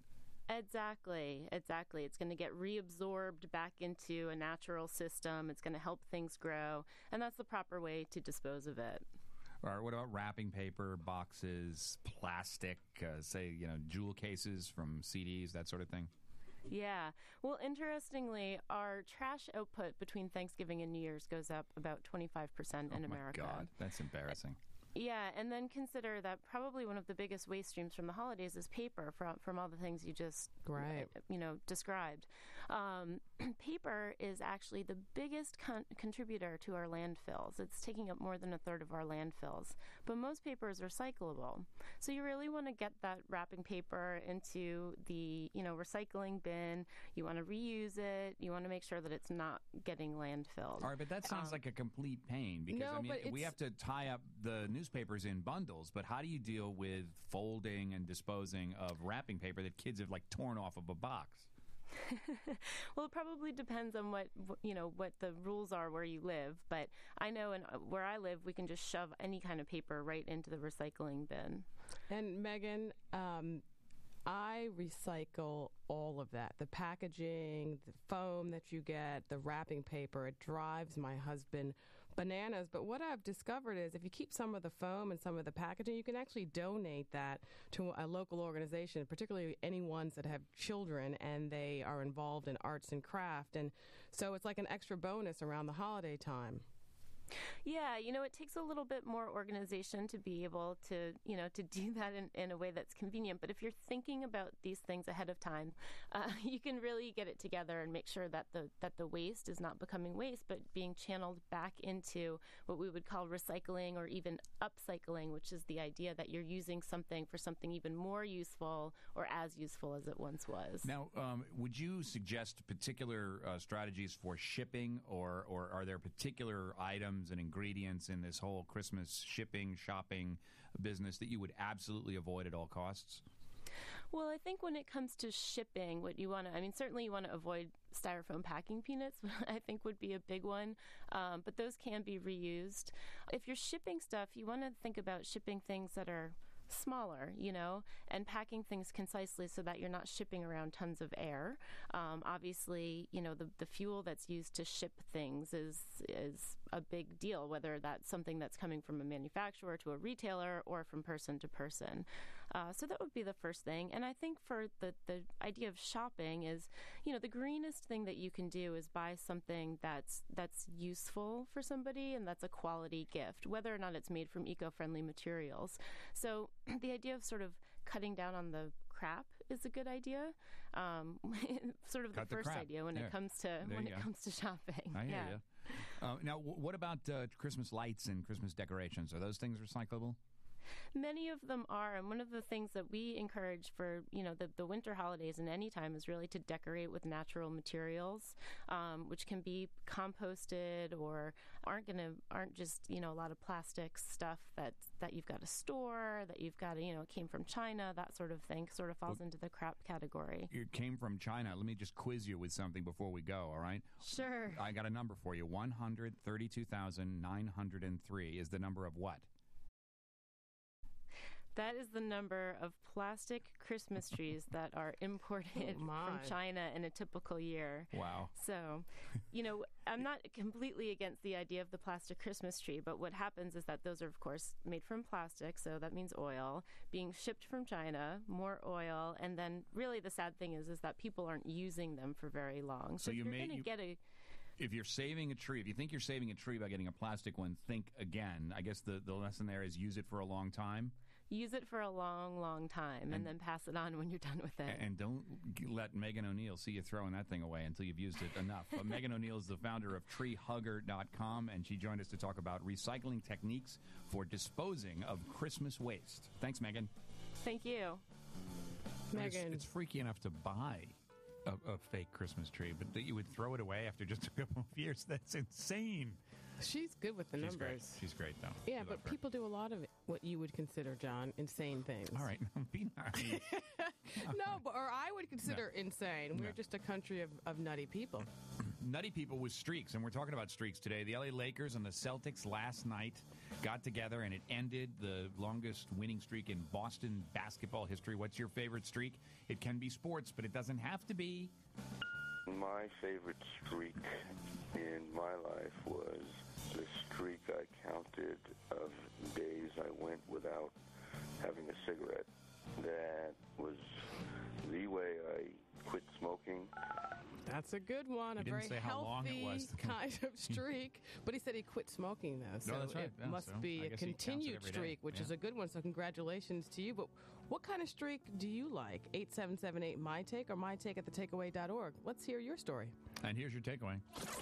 Exactly, exactly. It's going to get reabsorbed back into a natural system. It's going to help things grow, and that's the proper way to dispose of it. All right, what about wrapping paper, boxes, plastic, uh, say, you know, jewel cases from C Ds, that sort of thing? Yeah. Well, interestingly, our trash output between Thanksgiving and New Year's goes up about twenty-five percent in oh my America. God, that's embarrassing. Yeah, and then consider that probably one of the biggest waste streams from the holidays is paper from from all the things you just right. you know described. Um, paper is actually the biggest con- contributor to our landfills. It's taking up more than a third of our landfills. But most paper is recyclable, so you really want to get that wrapping paper into the you know recycling bin. You want to reuse it. You want to make sure that it's not getting landfilled. All right, but that sounds um, like a complete pain because no, I mean but we have to tie up the newspapers in bundles, but how do you deal with folding and disposing of wrapping paper that kids have like torn off of a box? Well, it probably depends on what you know what the rules are where you live, but I know in where I live we can just shove any kind of paper right into the recycling bin. And Megan, um, I recycle all of that. The packaging, the foam that you get, the wrapping paper, it drives my husband bananas. But what I've discovered is if you keep some of the foam and some of the packaging, you can actually donate that to a local organization, particularly any ones that have children and they are involved in arts and craft. And so it's like an extra bonus around the holiday time. Yeah, you know, it takes a little bit more organization to be able to, you know, to do that in, in a way that's convenient. But if you're thinking about these things ahead of time, uh, you can really get it together and make sure that the that the waste is not becoming waste, but being channeled back into what we would call recycling or even upcycling, which is the idea that you're using something for something even more useful or as useful as it once was. Now, um, would you suggest particular uh, strategies for shipping, or, or are there particular items and ingredients in this whole Christmas shipping, shopping business that you would absolutely avoid at all costs? Well, I think when it comes to shipping, what you want to, I mean, certainly you want to avoid styrofoam packing peanuts, I think would be a big one, um, but those can be reused. If you're shipping stuff, you want to think about shipping things that are smaller, you know, and packing things concisely so that you're not shipping around tons of air. Um, obviously, you know, the, the fuel that's used to ship things is is a big deal, whether that's something that's coming from a manufacturer to a retailer or from person to person. Uh, so that would be the first thing. And I think for the, the idea of shopping is, you know, the greenest thing that you can do is buy something that's that's useful for somebody and that's a quality gift, whether or not it's made from eco-friendly materials. So the idea of sort of cutting down on the crap is a good idea. Um, sort of Cut the the first crap. idea when Yeah. it comes to There when you it go. comes to shopping. I hear yeah. you. Uh, now, w- what about uh, Christmas lights and Christmas decorations? Are those things recyclable? Many of them are, and one of the things that we encourage for, you know, the, the winter holidays and any time is really to decorate with natural materials, um, which can be composted or aren't going to, aren't just, you know, a lot of plastic stuff that, that you've got to store, that you've got to, you know, it came from China, that sort of thing, sort of falls Well, into the crap category. It came from China. Let me just quiz you with something before we go, all right? Sure. I got a number for you. one hundred thirty-two thousand nine hundred three is the number of what? That is the number of plastic Christmas trees that are imported Oh, my. from China in a typical year. Wow. So, you know, I'm not completely against the idea of the plastic Christmas tree, but what happens is that those are, of course, made from plastic, so that means oil, being shipped from China, more oil, and then really the sad thing is is that people aren't using them for very long. So if you you're may- going to you- get a If you're saving a tree, if you think you're saving a tree by getting a plastic one, think again. I guess the, the lesson there is use it for a long time. use it for a long, long time and, And- then pass it on when you're done with it. And don't g- let Megan O'Neill see you throwing that thing away until you've used it enough. Uh, Megan O'Neill is the founder of tree hugger dot com, and she joined us to talk about recycling techniques for disposing of Christmas waste. Thanks, Megan. Thank you. It's, it's freaky enough to buy a, a fake Christmas tree, but that you would throw it away after just a couple of years, that's insane. She's good with the She's numbers. great. She's great, though. Yeah, We love but her. people do a lot of what you would consider, John, insane things. All right, be nice. No, but, or I would consider insane. We're No. just a country of, of nutty people. Nutty people with streaks, and we're talking about streaks today. The L A Lakers and the Celtics last night got together, and it ended the longest winning streak in Boston basketball history. What's your favorite streak? It can be sports, but it doesn't have to be. My favorite streak in my life was the streak I counted of days I went without having a cigarette. That was the way I quit smoking. That's a good one. He a didn't very say how long it healthy was. kind of streak. But he said he quit smoking, though. So No, that's right. it Yeah, must so be I a guess he counts it continued every day. streak, which is Yeah. a good one. So congratulations to you. But what kind of streak do you like? eight seven seven eight my take or my take at the takeaway dot org. Let's hear your story. And here's your takeaway.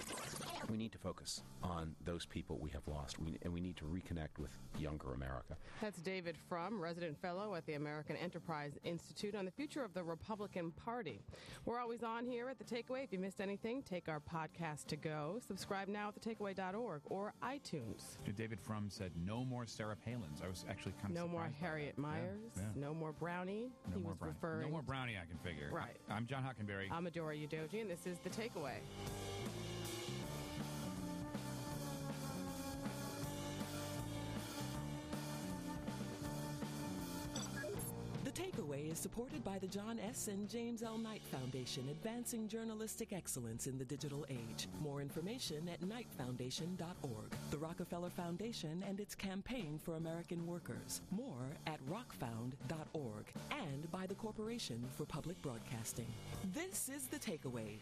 We need to focus on those people we have lost, we, and we need to reconnect with younger America. That's David Frum, resident fellow at the American Enterprise Institute on the future of the Republican Party. We're always on here at The Takeaway. If you missed anything, take our podcast to go. Subscribe now at the takeaway dot org or iTunes. David Frum said, no more Sarah Palins. I was actually kind of No more surprised by Harriet that. Myers. Yeah, yeah. No more Brownie. No he more was brownie. referring. No more brownie, I can figure. Right. I, I'm John Hockenberry. I'm Adora Udoji, and this is The Takeaway. The Takeaway is supported by the John S. and James L. Knight Foundation, advancing journalistic excellence in the digital age. More information at knight foundation dot org. The Rockefeller Foundation and its campaign for American workers. More at rock found dot org. And by the Corporation for Public Broadcasting. This is The Takeaway.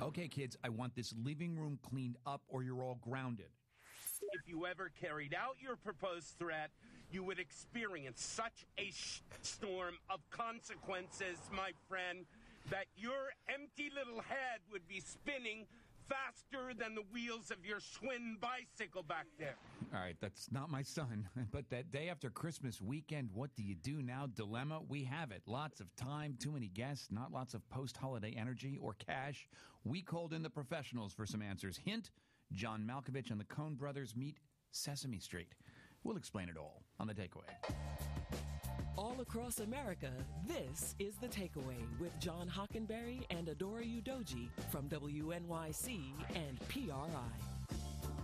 Okay, kids, I want this living room cleaned up or you're all grounded. If you ever carried out your proposed threat, you would experience such a sh- storm of consequences, my friend, that your empty little head would be spinning faster than the wheels of your Schwinn bicycle back there. All right, that's not my son. But that day after Christmas weekend, what do you do now? Dilemma, we have it. Lots of time, too many guests, not lots of post-holiday energy or cash. We called in the professionals for some answers. Hint, John Malkovich and the Coen brothers meet Sesame Street. We'll explain it all on The Takeaway. All across America, this is The Takeaway with John Hockenberry and Adora Udoji from W N Y C and P R I.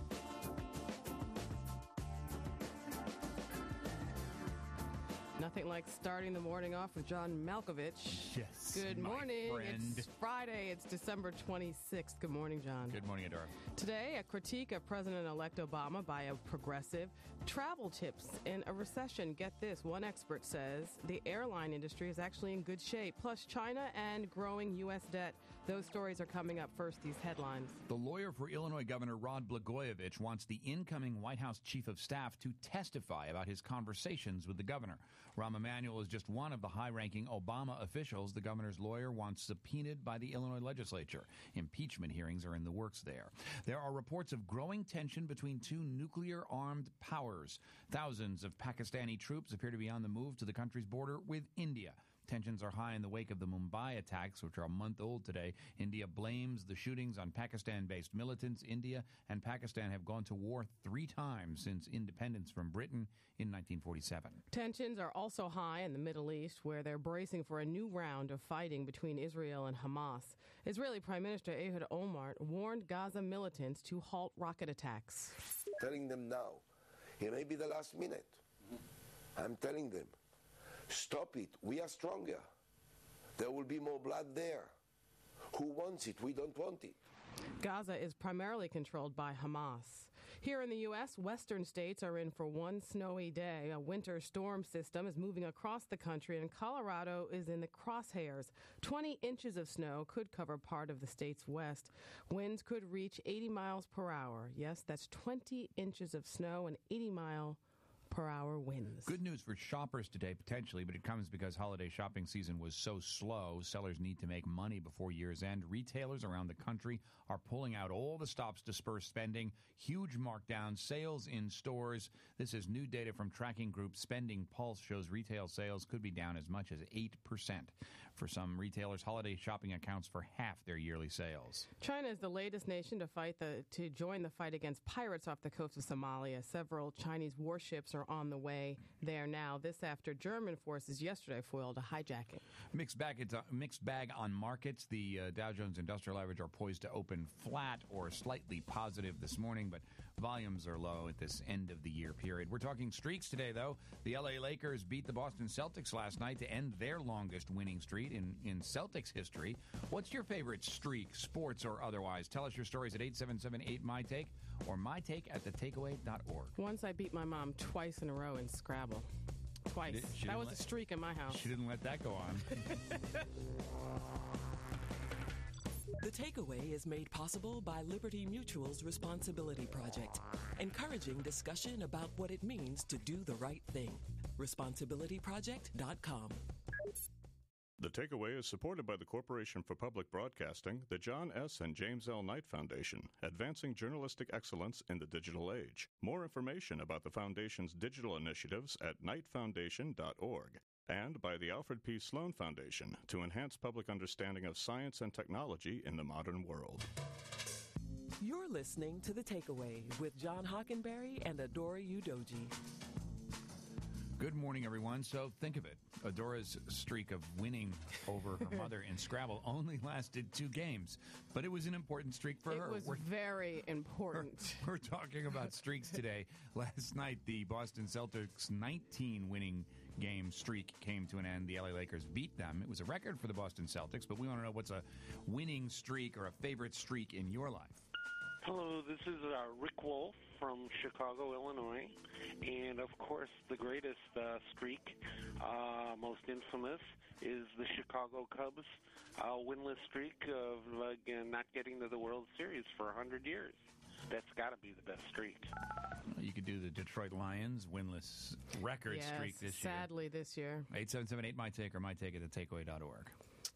Nothing like starting the morning off with John Malkovich. Yes, Good my morning. friend. It's Friday. It's December twenty-sixth. Good morning, John. Good morning, Adora. Today, a critique of President-elect Obama by a progressive. Travel tips in a recession. Get this. One expert says the airline industry is actually in good shape. Plus, China and growing U S debt. Those stories are coming up first, these headlines. The lawyer for Illinois Governor Rod Blagojevich wants the incoming White House chief of staff to testify about his conversations with the governor. Rahm Emanuel is just one of the high-ranking Obama officials the governor's lawyer wants subpoenaed by the Illinois legislature. Impeachment hearings are in the works there. There are reports of growing tension between two nuclear-armed powers. Thousands of Pakistani troops appear to be on the move to the country's border with India. Tensions are high in the wake of the Mumbai attacks, which are a month old today. India blames the shootings on Pakistan-based militants. India and Pakistan have gone to war three times since independence from Britain in nineteen forty-seven. Tensions are also high in the Middle East, where they're bracing for a new round of fighting between Israel and Hamas. Israeli Prime Minister Ehud Olmert warned Gaza militants to halt rocket attacks. Telling them now, it may be the last minute. I'm telling them, stop it. We are stronger. There will be more blood there. Who wants it? We don't want it. Gaza is primarily controlled by Hamas. Here in the U S, western states are in for one snowy day. A winter storm system is moving across the country, and Colorado is in the crosshairs. twenty inches of snow could cover part of the state's west. Winds could reach eighty miles per hour. Yes, that's twenty inches of snow and eighty mile per hour winds. Good news for shoppers today, potentially, but it comes because holiday shopping season was so slow. Sellers need to make money before year's end. Retailers around the country are pulling out all the stops to spur spending. Huge markdowns, sales in stores. This is new data from tracking group Spending Pulse shows retail sales could be down as much as eight percent. For some retailers, holiday shopping accounts for half their yearly sales. China is the latest nation to fight the to join the fight against pirates off the coast of Somalia. Several Chinese warships are on the way there now. This after German forces yesterday foiled a hijacking. Mixed bag, it's a mixed bag on markets. The uh, Dow Jones Industrial Average are poised to open flat or slightly positive this morning, but volumes are low at this end of the year period. We're talking streaks today, though. The L A Lakers beat the Boston Celtics last night to end their longest winning streak in, in Celtics history. What's your favorite streak, sports or otherwise? Tell us your stories at eight seven seven eight my take or my take at the takeaway dot org. Once I beat my mom twice in a row in Scrabble. Twice. She did, she that was let, a streak in my house. She didn't let that go on. The Takeaway is made possible by Liberty Mutual's Responsibility Project, encouraging discussion about what it means to do the right thing. responsibility project dot com. The Takeaway is supported by the Corporation for Public Broadcasting, the John S. and James L. Knight Foundation, advancing journalistic excellence in the digital age. More information about the Foundation's digital initiatives at knight foundation dot org. And by the Alfred P. Sloan Foundation to enhance public understanding of science and technology in the modern world. You're listening to The Takeaway with John Hockenberry and Adora Udoji. Good morning, everyone. So think of it. Adora's streak of winning over her mother in Scrabble only lasted two games, but it was an important streak for it her. It was we're, very important. We're, we're talking about streaks today. Last night, the Boston Celtics' nineteen winning game streak came to an end. The L A Lakers beat them. It was a record for the Boston Celtics, but we want to know what's a winning streak or a favorite streak in your life. Hello, this is uh, Rick Wolf from Chicago, Illinois, and of course the greatest uh, streak Uh, most infamous is the Chicago Cubs' uh, winless streak of uh, not getting to the World Series for one hundred years. That's got to be the best streak. You could do the Detroit Lions winless record yes, streak this year. Sadly, this year. eight seven seven eight my take or my take at the takeaway dot org.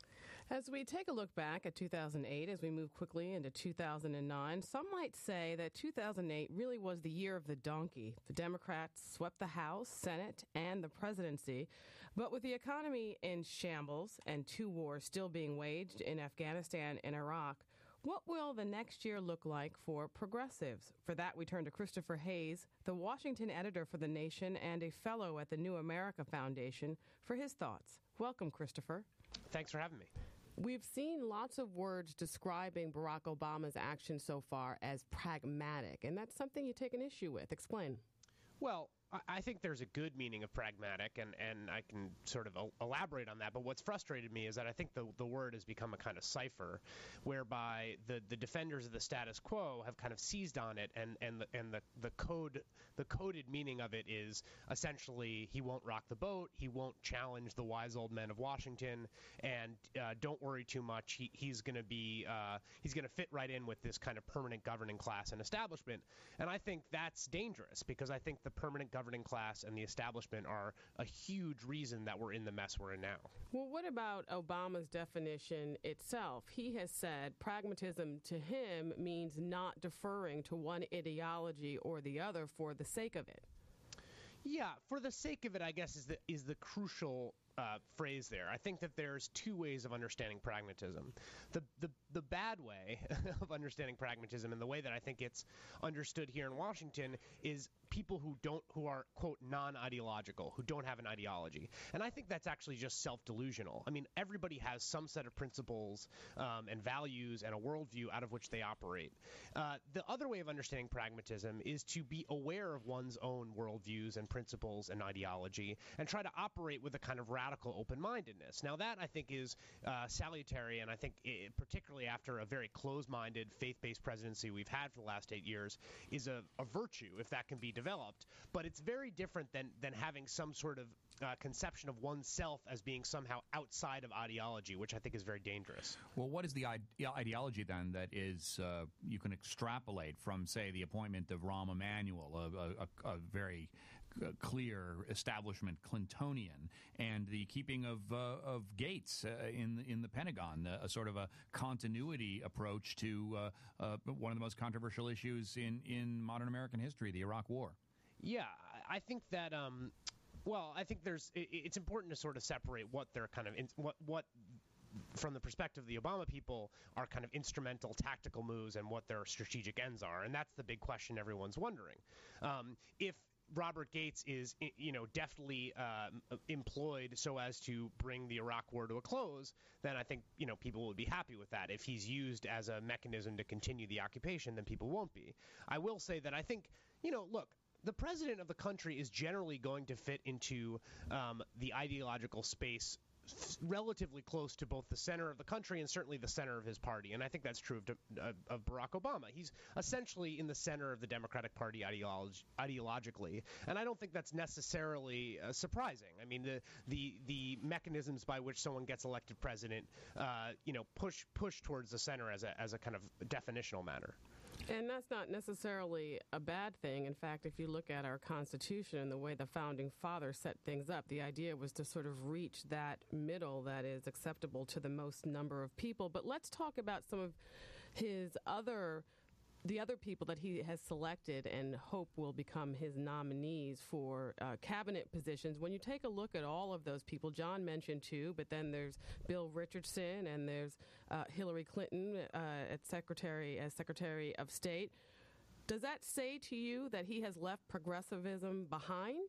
As we take a look back at two thousand eight, as we move quickly into two thousand nine, some might say that two thousand eight really was the year of the donkey. The Democrats swept the House, Senate, and the presidency. But with the economy in shambles and two wars still being waged in Afghanistan and Iraq, what will the next year look like for progressives? For that, we turn to Christopher Hayes, the Washington editor for The Nation and a fellow at the New America Foundation, for his thoughts. Welcome, Christopher. Thanks for having me. We've seen lots of words describing Barack Obama's action so far as pragmatic, and that's something you take an issue with. Explain. Well, I think there's a good meaning of pragmatic, and, and I can sort of elaborate on that. But what's frustrated me is that I think the, the word has become a kind of cipher, whereby the, the defenders of the status quo have kind of seized on it, and, and, the, and the, the code the coded meaning of it is essentially he won't rock the boat, he won't challenge the wise old men of Washington, and uh, don't worry too much. He, he's going to be uh, he's going to fit right in with this kind of permanent governing class and establishment. And I think that's dangerous, because I think the permanent governing governing class and the establishment are a huge reason that we're in the mess we're in now. Well, what about Obama's definition itself? He has said pragmatism to him means not deferring to one ideology or the other for the sake of it. Yeah, for the sake of it, I guess, is the is the crucial uh, phrase there. I think that there's two ways of understanding pragmatism. The the the bad way of understanding pragmatism, and the way that I think it's understood here in Washington, is people who don't who are, quote, non-ideological, who don't have an ideology. And I think that's actually just self-delusional. I mean, everybody has some set of principles um, and values and a worldview out of which they operate. Uh, the other way of understanding pragmatism is to be aware of one's own worldviews and principles and ideology and try to operate with a kind of radical open-mindedness. Now, that, I think, is uh, salutary, and I think it, particularly after a very closed-minded, faith-based presidency we've had for the last eight years, is a, a virtue, if that can be developed. But it's very different than, than having some sort of uh, conception of oneself as being somehow outside of ideology, which I think is very dangerous. Well, what is the ide- ideology, then, that is uh, you can extrapolate from, say, the appointment of Rahm Emanuel, a, a, a very uh, clear establishment Clintonian, and the keeping of uh, of Gates uh, in in the Pentagon, uh, a sort of a continuity approach to uh, uh, one of the most controversial issues in, in modern American history, the Iraq War? Yeah, I think that. Um, well, I think there's. It, it's important to sort of separate what they're kind of in, what what. from the perspective of the Obama people, are kind of instrumental tactical moves and what their strategic ends are. And that's the big question everyone's wondering. Um, if Robert Gates is, you know, deftly uh, employed so as to bring the Iraq war to a close, then I think, you know, people would be happy with that. If he's used as a mechanism to continue the occupation, then people won't be. I will say that I think, you know, look, the president of the country is generally going to fit into um, the ideological space relatively close to both the center of the country and certainly the center of his party. And I think that's true of, uh, of Barack Obama. He's essentially in the center of the Democratic Party ideology, ideologically. And I don't think that's necessarily uh, surprising. I mean, the, the the mechanisms by which someone gets elected president, uh, you know, push push towards the center as a as a kind of definitional matter. And that's not necessarily a bad thing. In fact, if you look at our Constitution and the way the Founding Fathers set things up, the idea was to sort of reach that middle that is acceptable to the most number of people. But let's talk about some of his other the other people that he has selected and hope will become his nominees for uh, cabinet positions. When you take a look at all of those people, John mentioned two, but then there's Bill Richardson and there's uh, Hillary Clinton uh, at Secretary as Secretary of State. Does that say to you that he has left progressivism behind?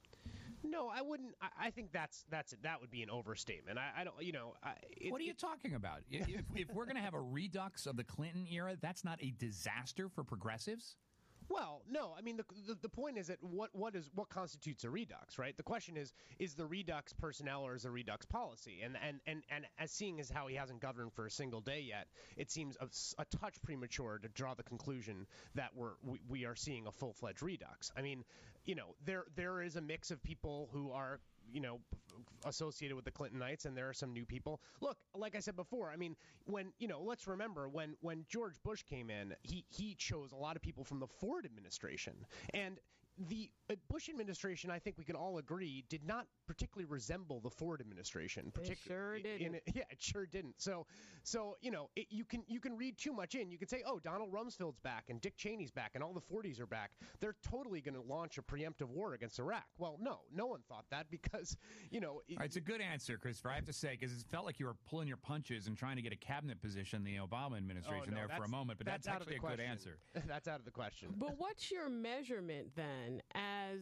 No, I wouldn't. I, I think that's that's that would be an overstatement. I, I don't. You know. I, it, what are you it, talking about? if, if we're going to have a redux of the Clinton era, that's not a disaster for progressives? Well, no. I mean, the, the the point is that what what is what constitutes a redux, right? The question is, is the redux personnel or is the redux policy? And and and and as seeing as how he hasn't governed for a single day yet, it seems a, a touch premature to draw the conclusion that we're we, we are seeing a full-fledged redux. I mean, you know, there there is a mix of people who are you know, associated with the Clintonites, and there are some new people. Look, like I said before, I mean, when, you know, let's remember when, when George Bush came in, he, he chose a lot of people from the Ford administration. And the Bush administration, I think we can all agree, did not particularly resemble the Ford administration. It sure didn't. In, yeah, it sure didn't. So, so you know, it, you can you can read too much in. You can say, oh, Donald Rumsfeld's back and Dick Cheney's back and all the Fordies are back. They're totally going to launch a preemptive war against Iraq. Well, no, no one thought that because, you know. It, it's a good answer, Christopher, I have to say, because it felt like you were pulling your punches and trying to get a cabinet position in the Obama administration oh, no, there for a moment, but that's, that's actually a question. good answer. That's out of the question. But what's your measurement then as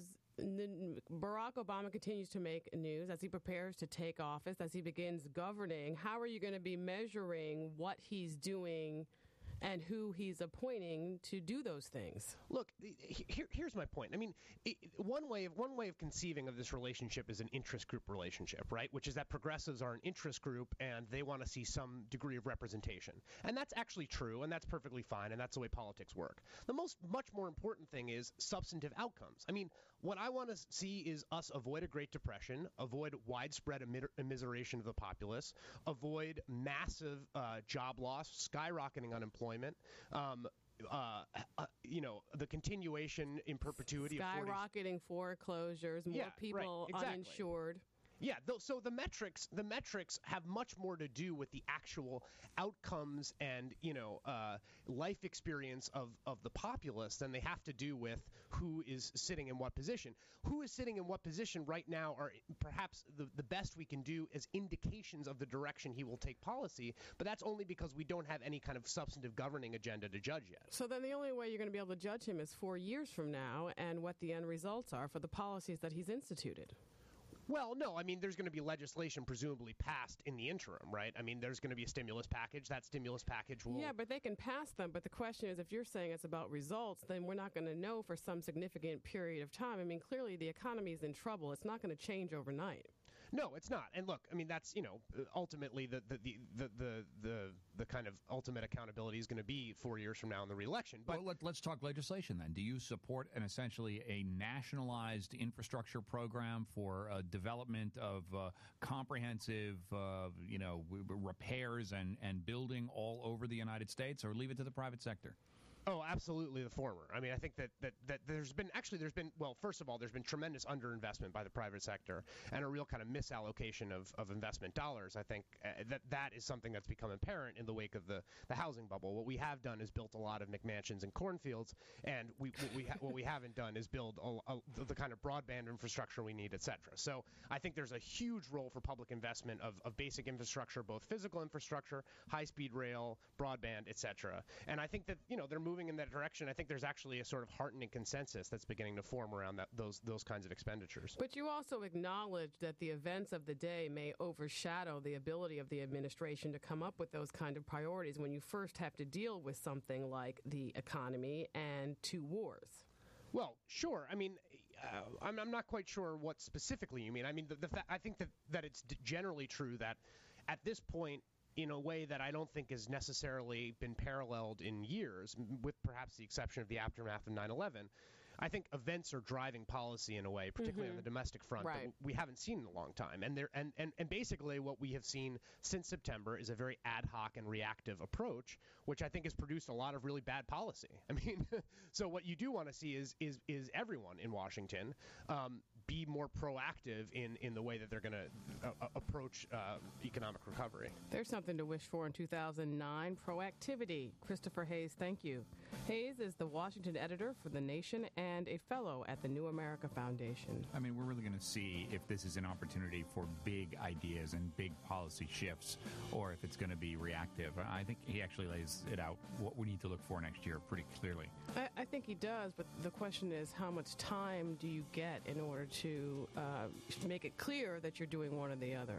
Barack Obama continues to make news, as he prepares to take office, as he begins governing? How are you going to be measuring what he's doing and who he's appointing to do those things? Look, here, here's my point. I mean, it, one way of one way of conceiving of this relationship is an interest group relationship, right? Which is that progressives are an interest group and they want to see some degree of representation. And that's actually true, and that's perfectly fine, and that's the way politics work. The most, much more important thing is substantive outcomes. I mean, what I want to see is us avoid a Great Depression, avoid widespread immiseration of the populace, avoid massive uh, job loss, skyrocketing unemployment, um, uh, uh, you know, the continuation in perpetuity skyrocketing of foreclosures, more yeah, people right, exactly. uninsured. Yeah, th- so the metrics, the metrics have much more to do with the actual outcomes and, you know, uh, life experience of, of the populace than they have to do with who is sitting in what position. Who is sitting in what position right now are perhaps the, the best we can do as indications of the direction he will take policy, but that's only because we don't have any kind of substantive governing agenda to judge yet. So then the only way you're going to be able to judge him is four years from now and what the end results are for the policies that he's instituted. Well, no, I mean, there's going to be legislation presumably passed in the interim, right? I mean, there's going to be a stimulus package. That stimulus package will... Yeah, but they can pass them. But the question is, if you're saying it's about results, then we're not going to know for some significant period of time. I mean, clearly the economy is in trouble. It's not going to change overnight. No, it's not. And look, I mean, that's, you know, ultimately the the, the, the, the, the, the kind of ultimate accountability is going to be four years from now in the re-election. But well, let, let's talk legislation then. Do you support an essentially a nationalized infrastructure program for uh, development of uh, comprehensive, uh, you know, repairs and, and building all over the United States, or leave it to the private sector? Oh, absolutely the former. I mean, I think that, that, that there's been, actually there's been, well, first of all, there's been tremendous underinvestment by the private sector and a real kind of misallocation of, of investment dollars. I think uh, that that is something that's become apparent in the wake of the, the housing bubble. What we have done is built a lot of McMansions and cornfields, and we, what, we ha- what we haven't done is build a, a, the kind of broadband infrastructure we need, et cetera. So I think there's a huge role for public investment of, of basic infrastructure, both physical infrastructure, high-speed rail, broadband, et cetera. And I think that, you know, they're moving in that direction. I think there's actually a sort of heartening consensus that's beginning to form around that, those those kinds of expenditures. But you also acknowledge that the events of the day may overshadow the ability of the administration to come up with those kind of priorities when you first have to deal with something like the economy and two wars. Well, sure. I mean, uh, I'm, I'm not quite sure what specifically you mean. I mean, the, the fa- I think that, that it's d- generally true that at this point, in a way that I don't think has necessarily been paralleled in years, with perhaps the exception of the aftermath of nine eleven, I think events are driving policy in a way, particularly mm-hmm. on the domestic front, right. that we haven't seen in a long time. And, there, and, and, and basically what we have seen since September is a very ad hoc and reactive approach, which I think has produced a lot of really bad policy. I mean, so what you do want to see is is is everyone in Washington um, be more proactive in, in the way that they're going to uh, approach uh, economic recovery. There's something to wish for in two thousand nine, proactivity. Christopher Hayes, thank you. Hayes is the Washington editor for The Nation and a fellow at the New America Foundation. I mean, we're really going to see if this is an opportunity for big ideas and big policy shifts, or if it's going to be reactive. I think he actually lays it out, what we need to look for next year, pretty clearly. I, I think he does, but the question is, how much time do you get in order to uh, make it clear that you're doing one or the other?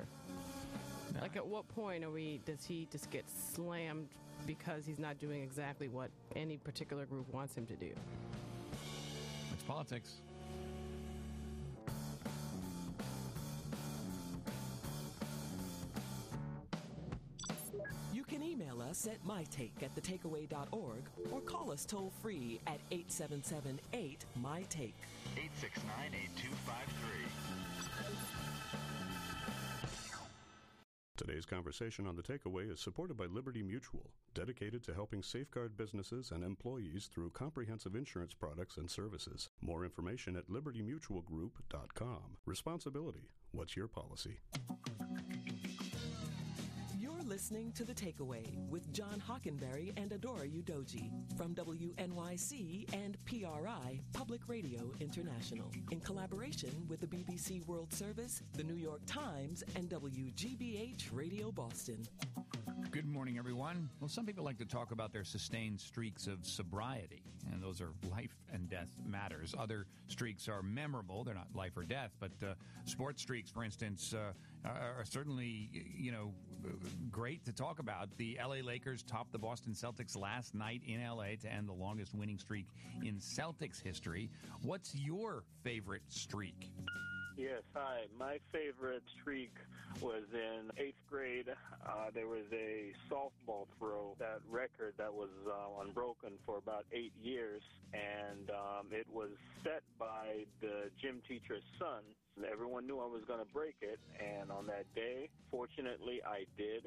No. Like, at what point are we? Does he just get slammed because he's not doing exactly what any particular group wants him to do? It's politics. You can email us at mytake at the takeaway dot org or call us toll free at eight seven seven eight, M Y T A K E. eight six nine, eight two five three. Today's conversation on The Takeaway is supported by Liberty Mutual, dedicated to helping safeguard businesses and employees through comprehensive insurance products and services. More information at liberty mutual group dot com. Responsibility. What's your policy? You're listening to The Takeaway with John Hockenberry and Adora Udoji from W N Y C and P R I, Public Radio International, in collaboration with the B B C World Service, the New York Times, and W G B H Radio Boston. Good morning, everyone. Well, some people like to talk about their sustained streaks of sobriety, and those are life and death matters. Other streaks are memorable. They're not life or death, but uh, sports streaks, for instance, uh, are certainly, you know, great to talk about. The L A Lakers topped the Boston Celtics last night in L A to end the longest winning streak in Celtics history. What's your favorite streak? Yes, hi. My favorite streak was in eighth grade. Uh, there was a softball throw, that record that was uh, unbroken for about eight years, and um, it was set by the gym teacher's son. Everyone knew I was going to break it, and on that day, fortunately, I did.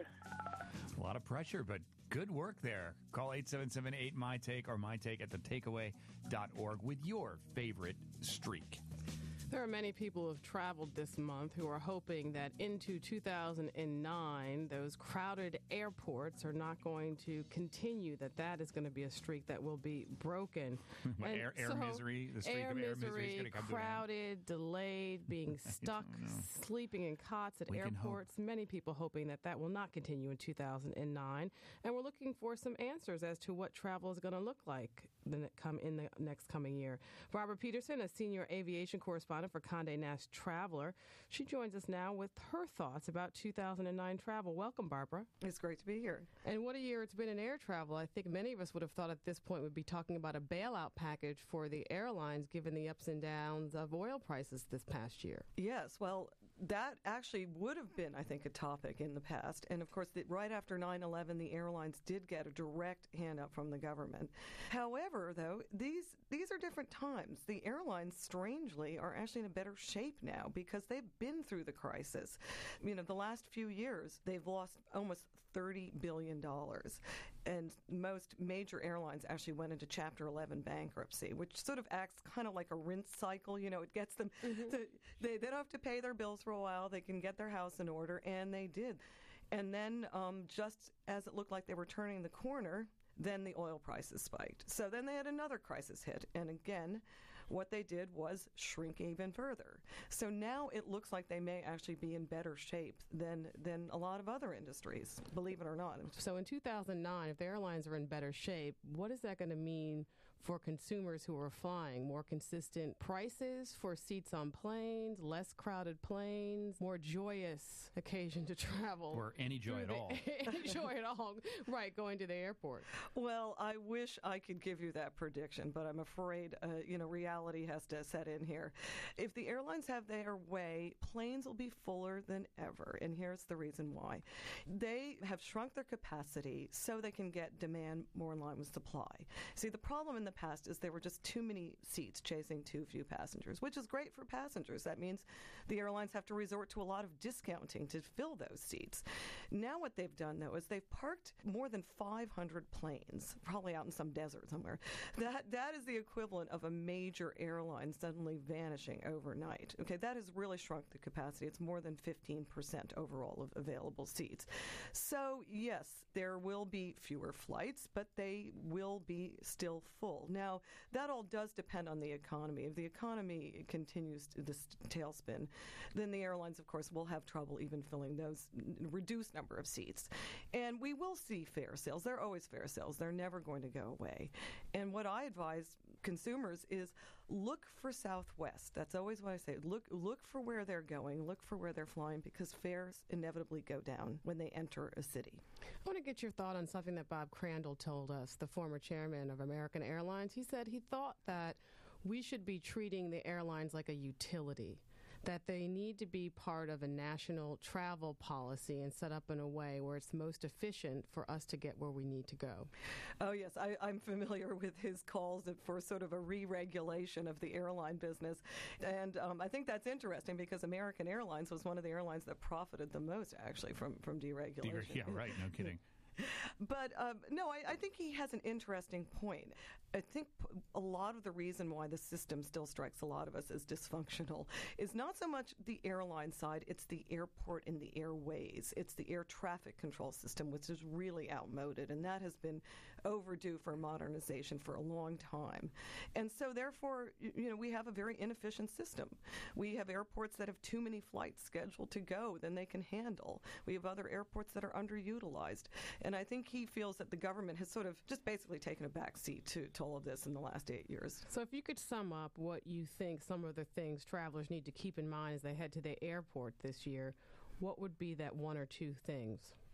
A lot of pressure, but good work there. Call eight seven seven eight M Y Take or mytake at the takeaway dot org with your favorite streak. There are many people who have traveled this month who are hoping that into two thousand nine, those crowded airports are not going to continue, that that is going to be a streak that will be broken. What, air, air so misery? The streak air of air misery, misery is going to come crowded, to delayed, being stuck, sleeping in cots at We can airports. Many people hoping that that will not continue in two thousand nine. And we're looking for some answers as to what travel is going to look like the ne- come in the next coming year. Barbara Peterson, a senior aviation correspondent for Condé Nast Traveler. She joins us now with her thoughts about two thousand nine travel. Welcome, Barbara. It's great to be here. And what a year it's been in air travel. I think many of us would have thought at this point we'd be talking about a bailout package for the airlines given the ups and downs of oil prices this past year. Yes, well, that actually would have been, I think, a topic in the past. And of course, the, right after nine eleven, the airlines did get a direct handout from the government. However, though, these these are different times. The airlines, strangely, are actually in a better shape now because they've been through the crisis. You know, the last few years, they've lost almost thirty billion dollars. And most major airlines actually went into Chapter eleven bankruptcy, which sort of acts kind of like a rinse cycle. You know, it gets them, mm-hmm. to, they, they don't have to pay their bills for a while. They can get their house in order, and they did. And then um, just as it looked like they were turning the corner, then the oil prices spiked. So then they had another crisis hit. And again, what they did was shrink even further. So now it looks like they may actually be in better shape than than a lot of other industries, believe it or not. So in two thousand nine, if the airlines are in better shape, what is that going to mean for consumers who are flying? More consistent prices for seats on planes, less crowded planes, more joyous occasion to travel. Or any joy at all. Any joy at all, right, going to the airport. Well, I wish I could give you that prediction, but I'm afraid, uh, you know, reality has to set in here. If the airlines have their way, planes will be fuller than ever, and here's the reason why. They have shrunk their capacity so they can get demand more in line with supply. See, the problem in the past is there were just too many seats chasing too few passengers, which is great for passengers. That means the airlines have to resort to a lot of discounting to fill those seats. Now what they've done, though, is they've parked more than five hundred planes, probably out in some desert somewhere. That That is the equivalent of a major airline suddenly vanishing overnight. Okay, that has really shrunk the capacity. It's more than fifteen percent overall of available seats. So, yes, there will be fewer flights, but they will be still full. Now, that all does depend on the economy. If the economy continues to this tailspin, then the airlines, of course, will have trouble even filling those reduced number of seats. And we will see fare sales. They're always fare sales. They're never going to go away. And what I advise consumers is look for Southwest. That's always what I say. Look, look for where they're going. Look for where they're flying, because fares inevitably go down when they enter a city. I want to get your thought on something that Bob Crandall told us, the former chairman of American Airlines. He said he thought that we should be treating the airlines like a utility, that they need to be part of a national travel policy and set up in a way where it's most efficient for us to get where we need to go. Oh, yes. I, I'm familiar with his calls for sort of a re-regulation of the airline business. And um, I think that's interesting because American Airlines was one of the airlines that profited the most, actually, from, from deregulation. Yeah, right. No kidding. But um, no, I, I think he has an interesting point. I think p- a lot of the reason why the system still strikes a lot of us as dysfunctional is not so much the airline side, it's the airport and the airways. It's the air traffic control system, which is really outmoded, and that has been overdue for modernization for a long time. And so therefore, you know, we have a very inefficient system. We have airports that have too many flights scheduled to go than they can handle. We have other airports that are underutilized. And I think he feels that the government has sort of just basically taken a back seat to, to all of this in the last eight years. So if you could sum up what you think some of the things travelers need to keep in mind as they head to the airport this year, what would be that one or two things?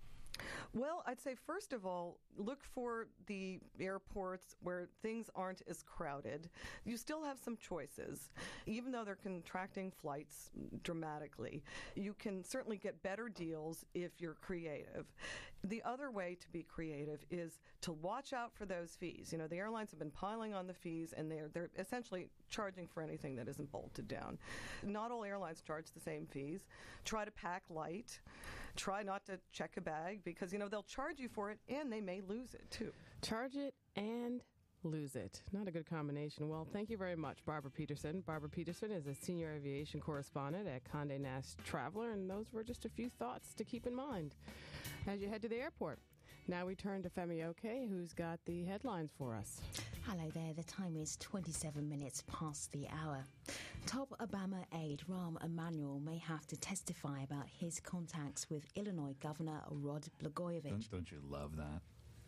Well, I'd say, first of all, look for the airports where things aren't as crowded. You still have some choices. Even though they're contracting flights dramatically, you can certainly get better deals if you're creative. The other way to be creative is to watch out for those fees. You know, the airlines have been piling on the fees, and they're, they're essentially charging for anything that isn't bolted down. Not all airlines charge the same fees. Try to pack light. Try not to check a bag because, you know, they'll charge you for it and they may lose it, too. Charge it and lose it. Not a good combination. Well, thank you very much, Barbara Peterson. Barbara Peterson is a senior aviation correspondent at Condé Nast Traveler, and those were just a few thoughts to keep in mind as you head to the airport. Now we turn to Femi Oke, who's got the headlines for us. Hello there. The time is twenty-seven minutes past the hour. Top Obama aide Rahm Emanuel may have to testify about his contacts with Illinois Governor Rod Blagojevich. Don't, don't you love that?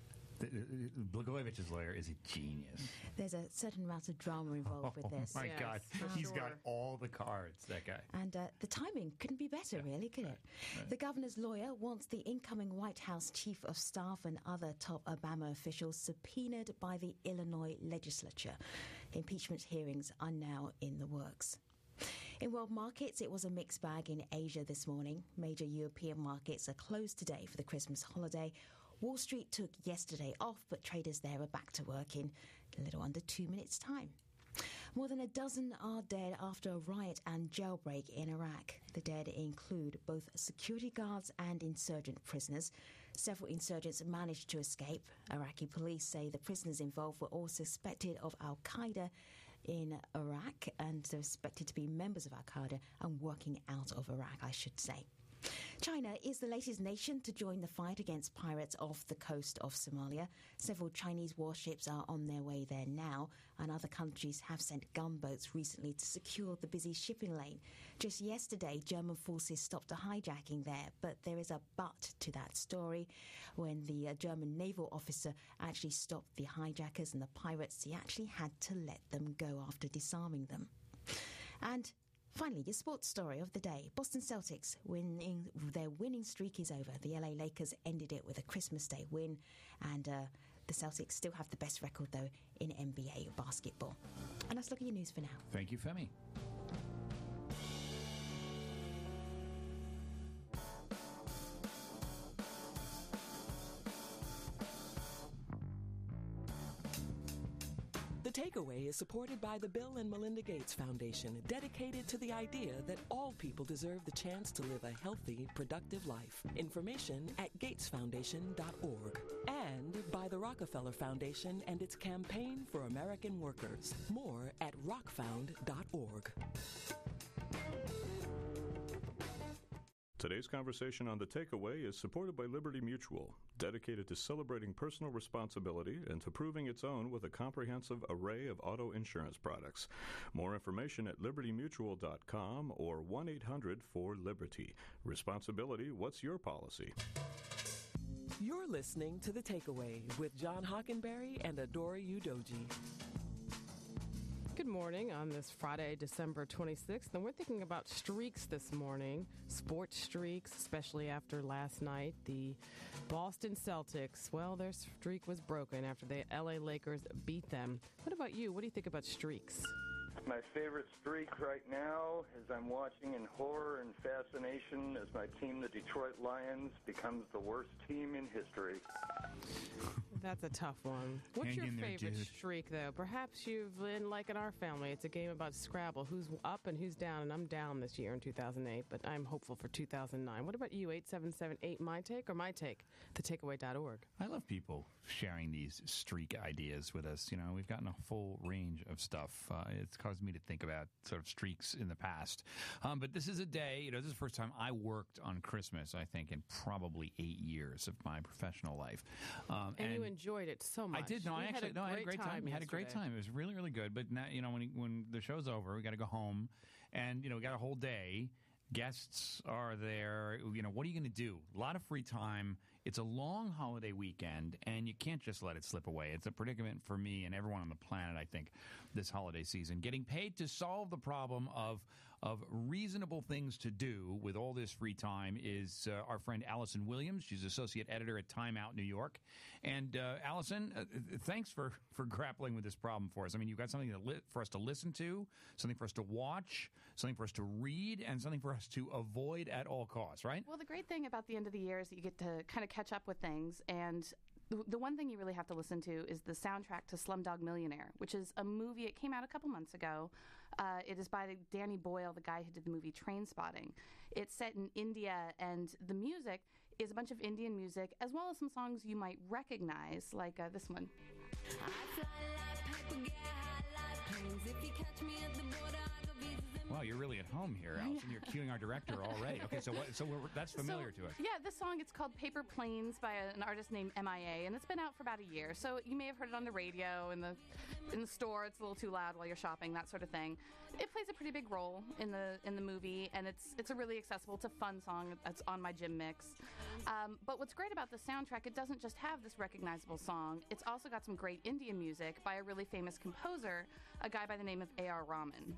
Blagojevich's lawyer is a genius. There's a certain amount of drama involved with this. Oh, my yes. God. Um, He's got all the cards, that guy. And uh, the timing couldn't be better, yeah, really, could right, it? Right. The governor's lawyer wants the incoming White House chief of staff and other top Obama officials subpoenaed by the Illinois legislature. Impeachment hearings are now in the works. In world markets, it was a mixed bag in Asia this morning. Major European markets are closed today for the Christmas holiday. Wall Street took yesterday off, but traders there are back to work in a little under two minutes' time. More than a dozen are dead after a riot and jailbreak in Iraq. The dead include both security guards and insurgent prisoners. Several insurgents managed to escape. Iraqi police say the prisoners involved were all suspected of Al-Qaeda in Iraq, and they're suspected to be members of Al-Qaeda and working out of Iraq, I should say. China is the latest nation to join the fight against pirates off the coast of Somalia. Several Chinese warships are on their way there now, and other countries have sent gunboats recently to secure the busy shipping lane. Just yesterday, German forces stopped a hijacking there, but there is a but to that story. When the uh, German naval officer actually stopped the hijackers and the pirates, he actually had to let them go after disarming them. And finally, your sports story of the day. Boston Celtics, winning, their winning streak is over. The L A Lakers ended it with a Christmas Day win, and uh, the Celtics still have the best record, though, in N B A basketball. And let's look at your news for now. Thank you, Femi. The Takeaway is supported by the Bill and Melinda Gates Foundation, dedicated to the idea that all people deserve the chance to live a healthy, productive life. Information at gates foundation dot org. And by the Rockefeller Foundation and its campaign for American workers. More at rock found dot org. Today's conversation on The Takeaway is supported by Liberty Mutual, dedicated to celebrating personal responsibility and to proving its own with a comprehensive array of auto insurance products. More information at liberty mutual dot com or one eight hundred four liberty. Responsibility, what's your policy? You're listening to The Takeaway with John Hockenberry and Adora Udoji. Good morning on this Friday, December twenty-sixth, and we're thinking about streaks this morning, sports streaks, especially after last night. The Boston Celtics, well, their streak was broken after the L A Lakers beat them. What about you? What do you think about streaks? My favorite streak right now is I'm watching in horror and fascination as my team, the Detroit Lions, becomes the worst team in history. That's a tough one. What's Hang your in there, favorite dude. streak, though? Perhaps you've been like in our family. It's a game about Scrabble. Who's up and who's down? And I'm down this year in two thousand eight, but I'm hopeful for two thousand nine. What about you? eight seven seven eight My Take or My Take? the takeaway dot org. I love people sharing these streak ideas with us. You know, we've gotten a full range of stuff. Uh, it's caused me to think about sort of streaks in the past. Um, but this is a day, you know, this is the first time I worked on Christmas, I think, in probably eight years of my professional life. Um, And, you enjoyed it so much. I did. No, We I had actually a no, I had a great great time. We had a great yesterday. time. It was really, really good. But now, you know, when when the show's over, we got to go home, and you know, we got a whole day. Guests are there. You know, what are you going to do? A lot of free time. It's a long holiday weekend, and you can't just let it slip away. It's a predicament for me and everyone on the planet, I think, this holiday season. Getting paid to solve the problem of of reasonable things to do with all this free time is uh, our friend Allison Williams. She's associate editor at Time Out New York. And uh, Allison, uh, thanks for, for grappling with this problem for us. I mean, you've got something to li- for us to listen to, something for us to watch, something for us to read, and something for us to avoid at all costs, right? Well, the great thing about the end of the year is that you get to kind of catch up with things. And the, the one thing you really have to listen to is the soundtrack to Slumdog Millionaire, which is a movie. It came out a couple months ago. Uh, it is by Danny Boyle, the guy who did the movie Trainspotting. It's set in India, and the music is a bunch of Indian music, as well as some songs you might recognize, like uh, this one. Wow, you're really at home here, Allison. You're cueing our director already. Okay, so what, so we're, that's familiar so, to us. Yeah, this song, it's called Paper Planes by a, an artist named M I A, and it's been out for about a year. So you may have heard it on the radio, in the in the store. It's a little too loud while you're shopping, that sort of thing. It plays a pretty big role in the in the movie, and it's it's a really accessible, it's a fun song that's on my gym mix. Um, but what's great about the soundtrack, it doesn't just have this recognizable song. It's also got some great Indian music by a really famous composer, a guy by the name of A R Rahman.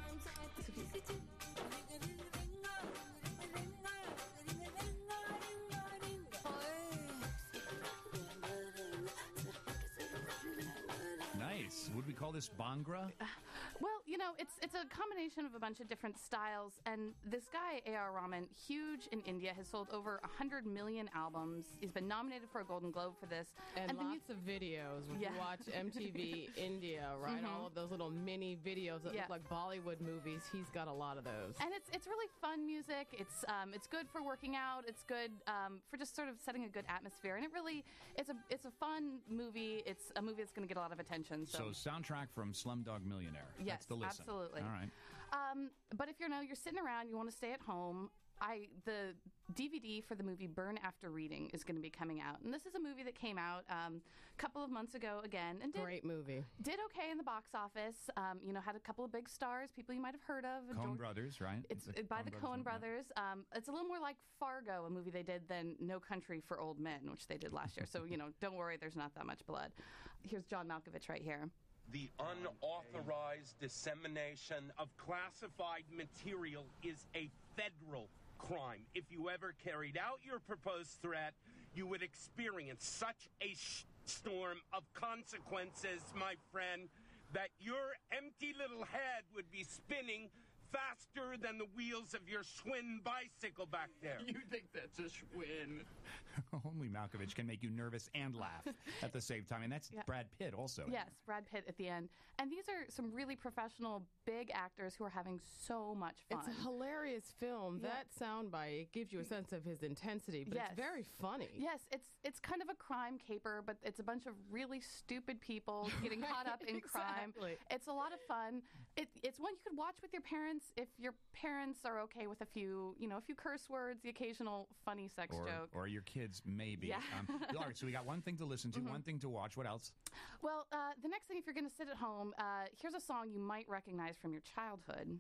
Nice. Would we call this Bhangra? Well, you know, it's it's a combination of a bunch of different styles, and this guy, A R Rahman, huge in India, has sold over one hundred million albums. He's been nominated for a Golden Globe for this. And, the lots of videos. When Yeah. you watch M T V India, right? Mhm. All of those little mini videos that Yeah. look like Bollywood movies. He's got a lot of those. And it's it's really fun music. It's um, it's good for working out. It's good um, for just sort of setting a good atmosphere. And it really it's a it's a fun movie. It's a movie that's going to get a lot of attention. So, soundtrack from Slumdog Millionaire. Yes, That's the listen. absolutely. All right. Um, but if you're no, you're sitting around, you want to stay at home. I the D V D for the movie Burn After Reading is going to be coming out, and this is a movie that came out um, a couple of months ago again, and did, Great movie. Did okay in the box office. Um, you know, had a couple of big stars, people you might have heard of. Coen George- Brothers, right? It's a by the Coen Brothers Brothers. Um, it's a little more like Fargo, a movie they did, than No Country for Old Men, which they did last year. So, you know, don't worry, there's not that much blood. Here's John Malkovich right here. The unauthorized dissemination of classified material is a federal crime. If you ever carried out your proposed threat, you would experience such a sh- storm of consequences, my friend, that your empty little head would be spinning faster than the wheels of your Schwinn bicycle back there. You think that's a Schwinn? Only Malkovich can make you nervous and laugh at the same time. And that's Yeah. Brad Pitt also. Yes, Brad Pitt at the end. And these are some really professional, big actors who are having so much fun. It's a hilarious film. Yeah. That soundbite, it gives you a sense of his intensity, but Yes. it's very funny. Yes, it's it's kind of a crime caper, but it's a bunch of really stupid people getting caught up in crime. Exactly. It's a lot of fun. It, it's one you could watch with your parents if your parents are okay with a few, you know, a few curse words, the occasional funny sex Or, joke. or your kids, maybe. Yeah. Um, all right, so we got one thing to listen to, Mhm. one thing to watch. What else? Well, uh, the next thing, if you're going to sit at home, uh, here's a song you might recognize from your childhood.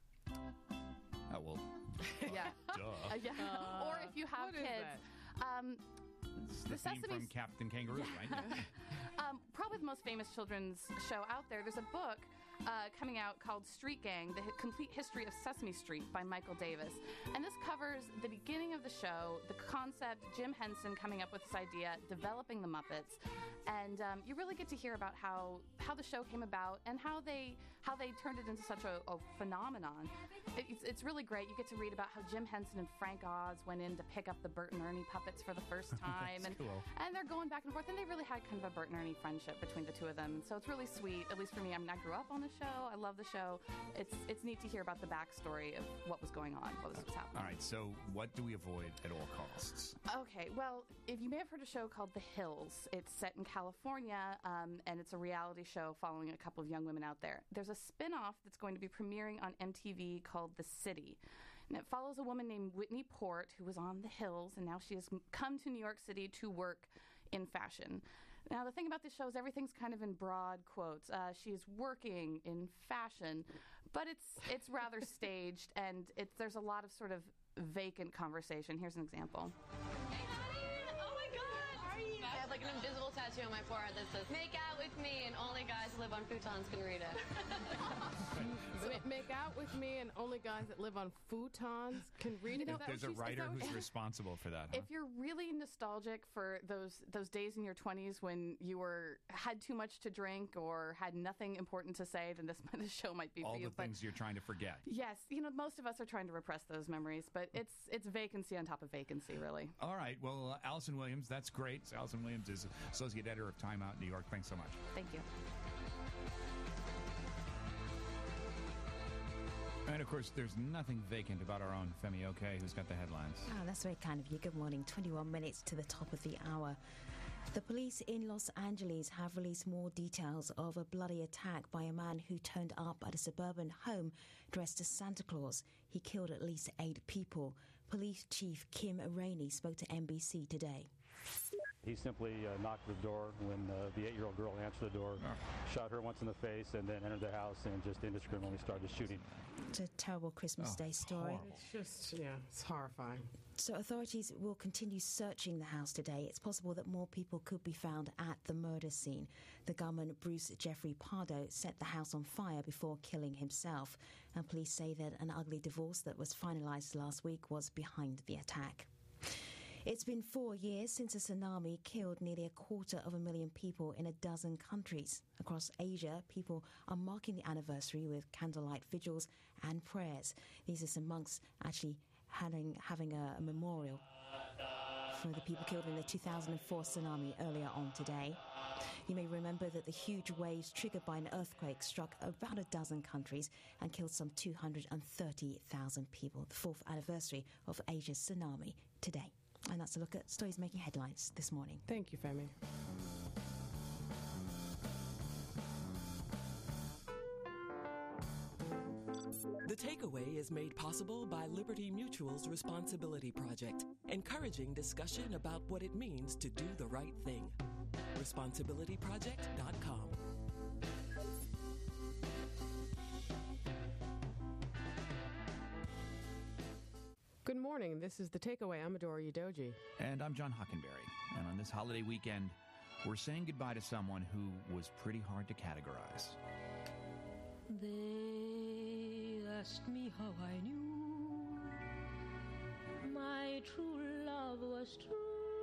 Oh, well. Yeah. Duh. Uh, yeah. Uh, or if you have what is kids. Um, It's the the theme Sesame from Captain Kangaroo, right? um, probably the most famous children's show out there. There's a book uh, coming out called Street Gang, The Hi- Complete History of Sesame Street by Michael Davis. And this covers the beginning of the show, the concept, Jim Henson coming up with this idea, developing the Muppets. And um, you really get to hear about how, how the show came about and how they how they turned it into such a, a phenomenon. It, it's, it's really great. You get to read about how Jim Henson and Frank Oz went in to pick up the Bert and Ernie puppets for the first time. That's and, cool. and they're going back and forth, and they really had kind of a Bert and Ernie friendship between the two of them. So it's really sweet, at least for me. I mean, I grew up on the show. I love the show. It's it's neat to hear about the backstory of what was going on, what was happening. All right, so what do we avoid at all costs? Okay, well, if you may have heard a show called The Hills, it's set in California, um, and it's a reality show following a couple of young women out there. There's a spin-off that's going to be premiering on M T V called The City. And it follows a woman named Whitney Port, who was on The Hills, and now she has come to New York City to work in fashion. Now, the thing about this show is everything's kind of in broad quotes. Uh, she is working in fashion, but it's it's rather staged, and it's, there's a lot of sort of vacant conversation. Here's an example. I have like an invisible tattoo on my forehead that says, "Make out with me," and only guys who live on futons can read it. Ma- Make out with me, and only guys that live on futons can read it. There's a writer who's responsible for that, huh? If you're really nostalgic for those those days in your twenties when you were had too much to drink or had nothing important to say, then this, this show might be all for you. the things you're trying to forget. Yes, you know, most of us are trying to repress those memories, but it's it's vacancy on top of vacancy, really. All right, well, uh, Allison Williams, that's great. So Allison Williams is Associate Editor of Time Out New York. Thanks so much. Thank you. And, of course, there's nothing vacant about our own Femi Oke, who's got the headlines. Oh, that's very kind of you. Good morning. twenty-one minutes to the top of the hour. The police in Los Angeles have released more details of a bloody attack by a man who turned up at a suburban home dressed as Santa Claus. He killed at least eight people. Police Chief Kim Rainey spoke to N B C today. He simply uh, knocked at the door when uh, the eight-year-old girl answered the door, shot her once in the face, and then entered the house and just indiscriminately started shooting. It's a terrible Christmas Oh, Day story. It's just, yeah, it's horrifying. So authorities will continue searching the house today. It's possible that more people could be found at the murder scene. The gunman, Bruce Jeffrey Pardo, set the house on fire before killing himself. And police say that an ugly divorce that was finalized last week was behind the attack. It's been four years since a tsunami killed nearly a quarter of a million people in a dozen countries. Across Asia, people are marking the anniversary with candlelight vigils and prayers. These are some monks actually having, having a, a memorial for the people killed in the two thousand four tsunami earlier on today. You may remember that the huge waves triggered by an earthquake struck about a dozen countries and killed some two hundred thirty thousand people. The fourth anniversary of Asia's tsunami today. And that's a look at stories making headlines this morning. Thank you, Femi. The Takeaway is made possible by Liberty Mutual's Responsibility Project, encouraging discussion about what it means to do the right thing. responsibility project dot com. Good morning. This is The Takeaway. I'm Adora Udoji. And I'm John Hockenberry. And on this holiday weekend, we're saying goodbye to someone who was pretty hard to categorize. They asked me how I knew my true love was true.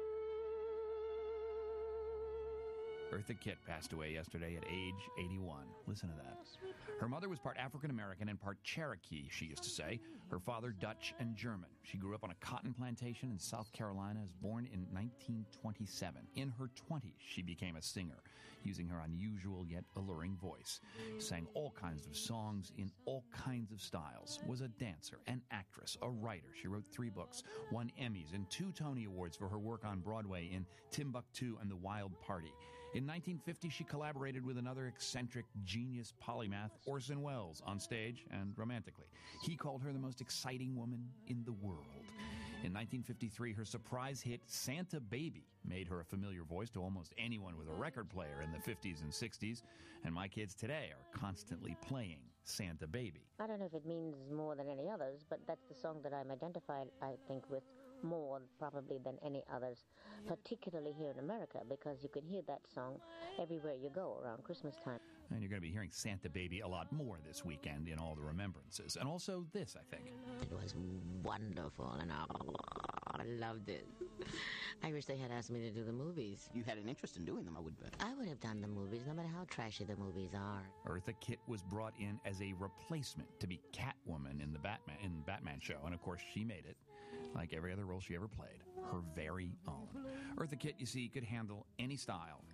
Eartha Kitt passed away yesterday at age eighty-one. Listen to that. Her mother was part African-American and part Cherokee, she used to say. Her father, Dutch and German. She grew up on a cotton plantation in South Carolina, was born in nineteen twenty-seven. In her twenties, she became a singer, using her unusual yet alluring voice. Sang all kinds of songs in all kinds of styles. Was a dancer, an actress, a writer. She wrote three books, won Emmys and two Tony Awards for her work on Broadway in Timbuktu and The Wild Party. In nineteen fifty, she collaborated with another eccentric genius polymath, Orson Welles, on stage and romantically. He called her the most exciting woman in the world. In nineteen fifty-three, her surprise hit Santa Baby made her a familiar voice to almost anyone with a record player in the fifties and sixties, and my kids today are constantly playing Santa Baby. I don't know if it means more than any others, but that's the song that I'm identified, I think, with more probably than any others, particularly here in America, because you can hear that song everywhere you go around Christmas time. And you're going to be hearing Santa Baby a lot more this weekend in all the remembrances. And also this, I think. It was wonderful, and oh, I loved it. I wish they had asked me to do the movies. You had an interest in doing them, I would bet. I would have done the movies, no matter how trashy the movies are. Eartha Kitt was brought in as a replacement to be Catwoman in the Batman in the Batman show, and of course she made it, like every other role she ever played, her very own. Eartha Kitt, you see, could handle any style.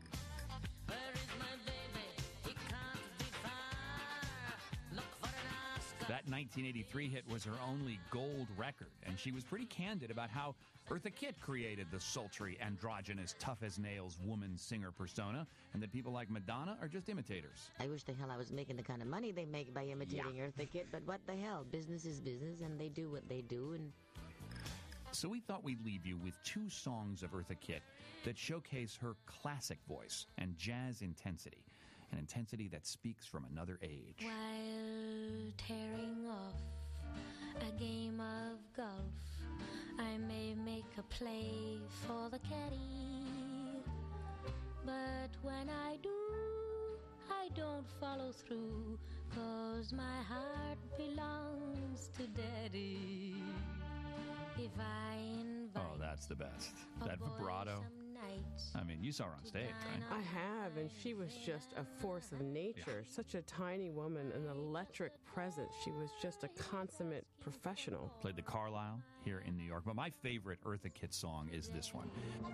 That nineteen eighty-three hit was her only gold record, and she was pretty candid about how Eartha Kitt created the sultry, androgynous, tough-as-nails woman singer persona, and that people like Madonna are just imitators. I wish the hell I was making the kind of money they make by imitating yeah. Eartha Kitt, but what the hell? Business is business, and they do what they do, and... So we thought we'd leave you with two songs of Eartha Kitt that showcase her classic voice and jazz intensity. An intensity that speaks from another age. While tearing off a game of golf, I may make a play for the caddy, but when I do, I don't follow through, 'cause my heart belongs to Daddy. If I invite Oh, that's the best. That vibrato. I mean, you saw her on stage, right? I have, and she was just a force of nature. Yeah. Such a tiny woman, an electric presence. She was just a consummate professional. Played the Carlisle here in New York. But my favorite Eartha Kitt song is this one.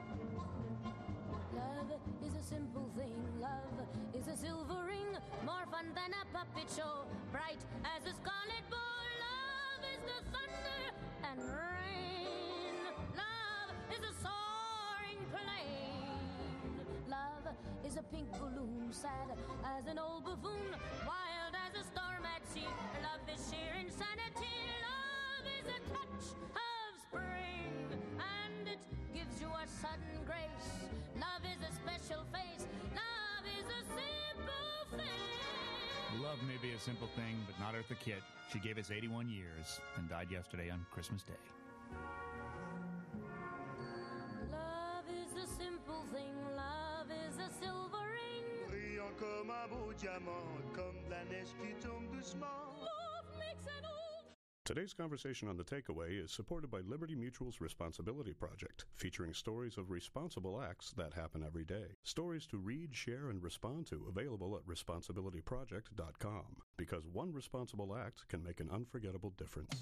Love is a simple thing. Love is a silver ring. More fun than a puppet show. Bright as a scarlet ball. Love is the thunder and rain. Love is a soaring plane. Love is a pink balloon, sad as an old buffoon, wild as a storm at sea. Love is sheer insanity. Love is a touch of spring, and it gives you a sudden grace. Love is a special face. Love is a simple thing. Love may be a simple thing, but not Eartha Kitt. She gave us eighty-one years and died yesterday on Christmas Day. Love is a simple thing. Love is a silver ring. Brillant comme un beau diamant, comme la neige qui tombe doucement. Love makes an old. Today's conversation on The Takeaway is supported by Liberty Mutual's Responsibility Project, featuring stories of responsible acts that happen every day. Stories to read, share, and respond to, available at responsibility project dot com. Because one responsible act can make an unforgettable difference.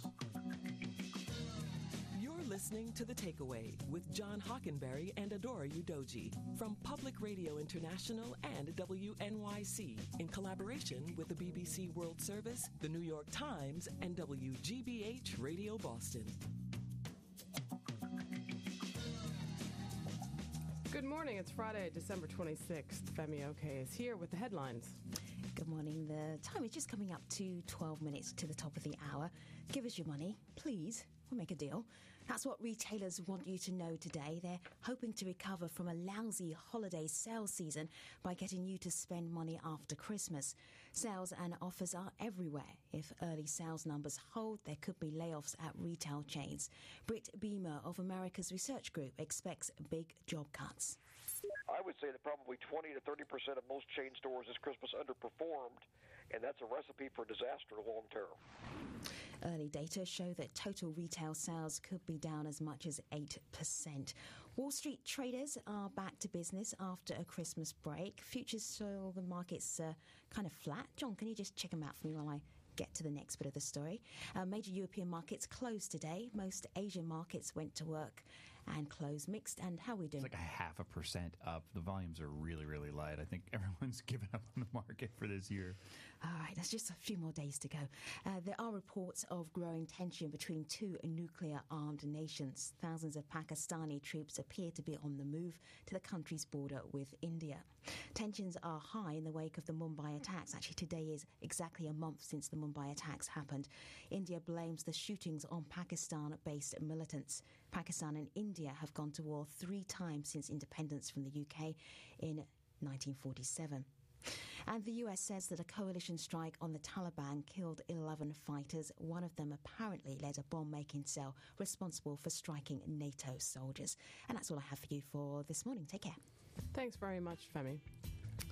You're listening to The Takeaway with John Hockenberry and Adora Udoji from Public Radio International and W N Y C in collaboration with the B B C World Service, the New York Times, and W G B H Radio Boston. Good morning. It's Friday, December twenty-sixth. Femi Oke is here with the headlines. Good morning. The time is just coming up to twelve minutes to the top of the hour. Give us your money, please. We'll make a deal. That's what retailers want you to know today. They're hoping to recover from a lousy holiday sales season by getting you to spend money after Christmas. Sales and offers are everywhere. If early sales numbers hold, there could be layoffs at retail chains. Britt Beamer of America's Research Group expects big job cuts. I would say that probably twenty to thirty percent of most chain stores this Christmas underperformed, and that's a recipe for disaster long term. Early data show that total retail sales could be down as much as eight percent. Wall Street traders are back to business after a Christmas break. Futures saw the markets uh, kind of flat. John, can you just check them out for me while I get to the next bit of the story? Uh, major European markets closed today. Most Asian markets went to work and closed mixed. And how are we doing? It's like a half a percent up. The volumes are really, really light. I think everyone's given up on the market for this year. All right, there's just a few more days to go. Uh, there are reports of growing tension between two nuclear-armed nations. Thousands of Pakistani troops appear to be on the move to the country's border with India. Tensions are high in the wake of the Mumbai attacks. Actually, today is exactly a month since the Mumbai attacks happened. India blames the shootings on Pakistan-based militants. Pakistan and India have gone to war three times since independence from the U K in nineteen forty-seven. And the U S says that a coalition strike on the Taliban killed eleven fighters. One of them apparently led a bomb-making cell responsible for striking NATO soldiers. And that's all I have for you for this morning. Take care. Thanks very much, Femi.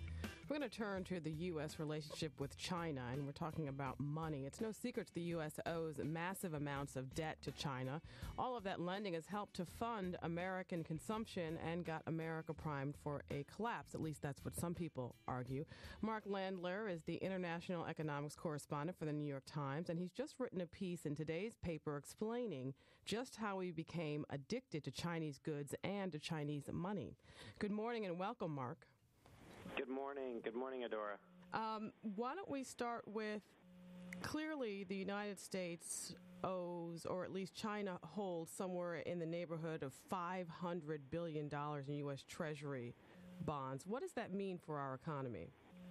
We're going to turn to the U S relationship with China, and we're talking about money. It's no secret the U S owes massive amounts of debt to China. All of that lending has helped to fund American consumption and got America primed for a collapse. At least that's what some people argue. Mark Landler is the international economics correspondent for the New York Times, and he's just written a piece in today's paper explaining just how we became addicted to Chinese goods and to Chinese money. Good morning and welcome, Mark. Good morning. Good morning, Adora. Um, why don't we start with, clearly the United States owes, or at least China holds, somewhere in the neighborhood of five hundred billion dollars in U S Treasury bonds. What does that mean for our economy?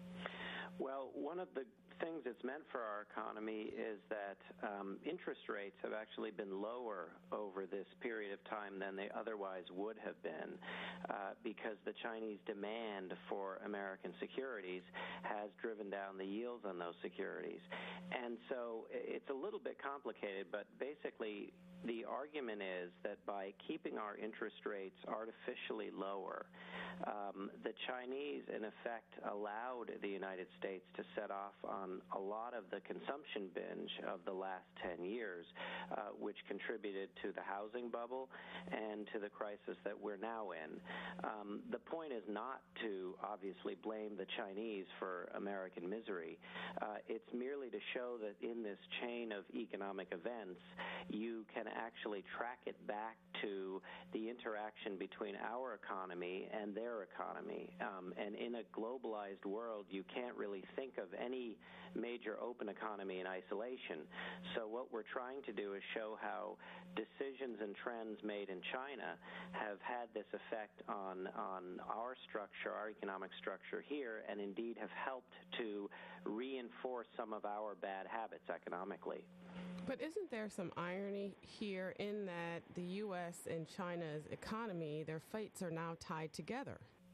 Well, one of the things it's meant for our economy is that um, interest rates have actually been lower over this period of time than they otherwise would have been uh, because the Chinese demand for American securities has driven down the yields on those securities. And so it's a little bit complicated, but basically the argument is that by keeping our interest rates artificially lower, um, the Chinese, in effect, allowed the United States to set off on a lot of the consumption binge of the last ten years, uh, which contributed to the housing bubble and to the crisis that we're now in. Um, the point is not to obviously blame the Chinese for American misery. Uh, it's merely to show that in this chain of economic events, you can actually track it back to the interaction between our economy and their economy. Um, and in a globalized world, you can't really think of any major open economy in isolation. So what we're trying to do is show how decisions and trends made in China have had this effect on, on our structure, our economic structure here, and indeed have helped to reinforce some of our bad habits economically. But isn't there some irony here in that the U S and China's economy, their fates are now tied together?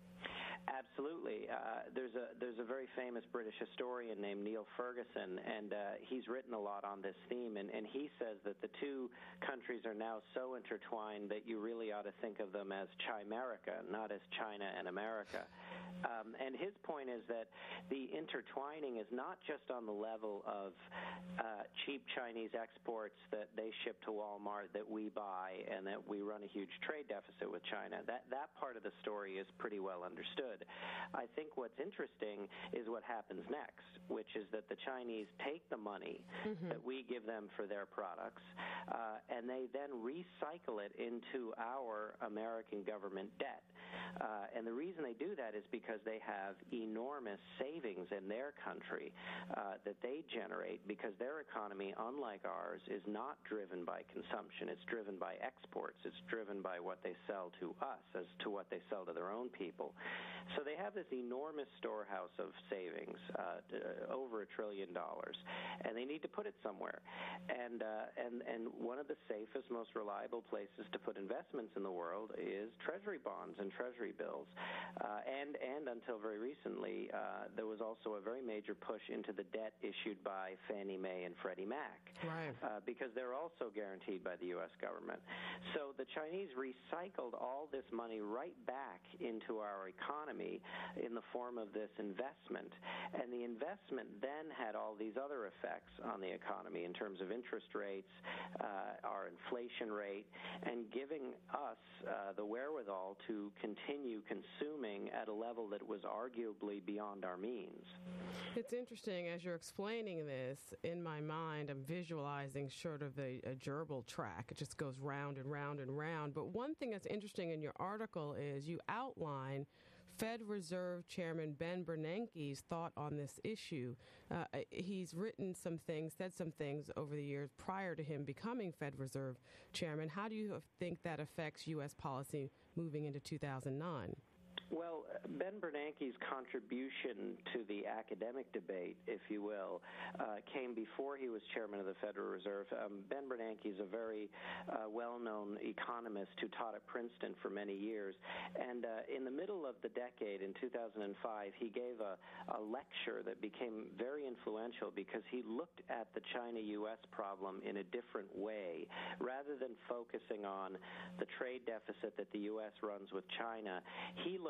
Absolutely. Uh, there's a there's a very famous British historian named Neil Ferguson, and uh, he's written a lot on this theme, and, and he says that the two countries are now so intertwined that you really ought to think of them as Chimerica, not as China and America. Um, and his point is that the intertwining is not just on the level of uh, cheap Chinese exports that they ship to Walmart that we buy and that we run a huge trade deficit with China. That that part of the story is pretty well understood. I think what's interesting is what happens next, which is that the Chinese take the money mm-hmm. that we give them for their products, uh, and they then recycle it into our American government debt. Uh, and the reason they do that is because they have enormous savings in their country uh, that they generate because their economy, unlike ours, is not driven by consumption. It's driven by exports. It's driven by what they sell to us as to what they sell to their own people. So they have this enormous storehouse of savings, uh, over a trillion dollars, and they need to put it somewhere. And, uh, and, and one of the safest, most reliable places to put investments in the world is Treasury bonds and Treasury bills. Uh, and, and until very recently, uh, there was also a very major push into the debt issued by Fannie Mae and Freddie Mac, right. uh, because they're also guaranteed by the U S government. So the Chinese recycled all this money right back into our economy in the form of this investment. And the investment then had all these other effects on the economy in terms of interest rates, uh, our inflation rate, and giving us uh, the wherewithal to continue consuming at a level that was arguably beyond our means. It's interesting, as you're explaining this, in my mind, I'm visualizing sort of a, a gerbil track. It just goes round and round and round. But one thing that's interesting in your article is you outline Fed Reserve Chairman Ben Bernanke's thought on this issue. Uh, he's written some things, said some things over the years prior to him becoming Fed Reserve Chairman. How do you think that affects U S policy moving into two thousand nine? Well, Ben Bernanke's contribution to the academic debate, if you will, uh, came before he was chairman of the Federal Reserve. Um, Ben Bernanke is a very uh, well-known economist who taught at Princeton for many years. And uh, in the middle of the decade, in two thousand five, he gave a, a lecture that became very influential because he looked at the China-U S problem in a different way. Rather than focusing on the trade deficit that the U S runs with China, he looked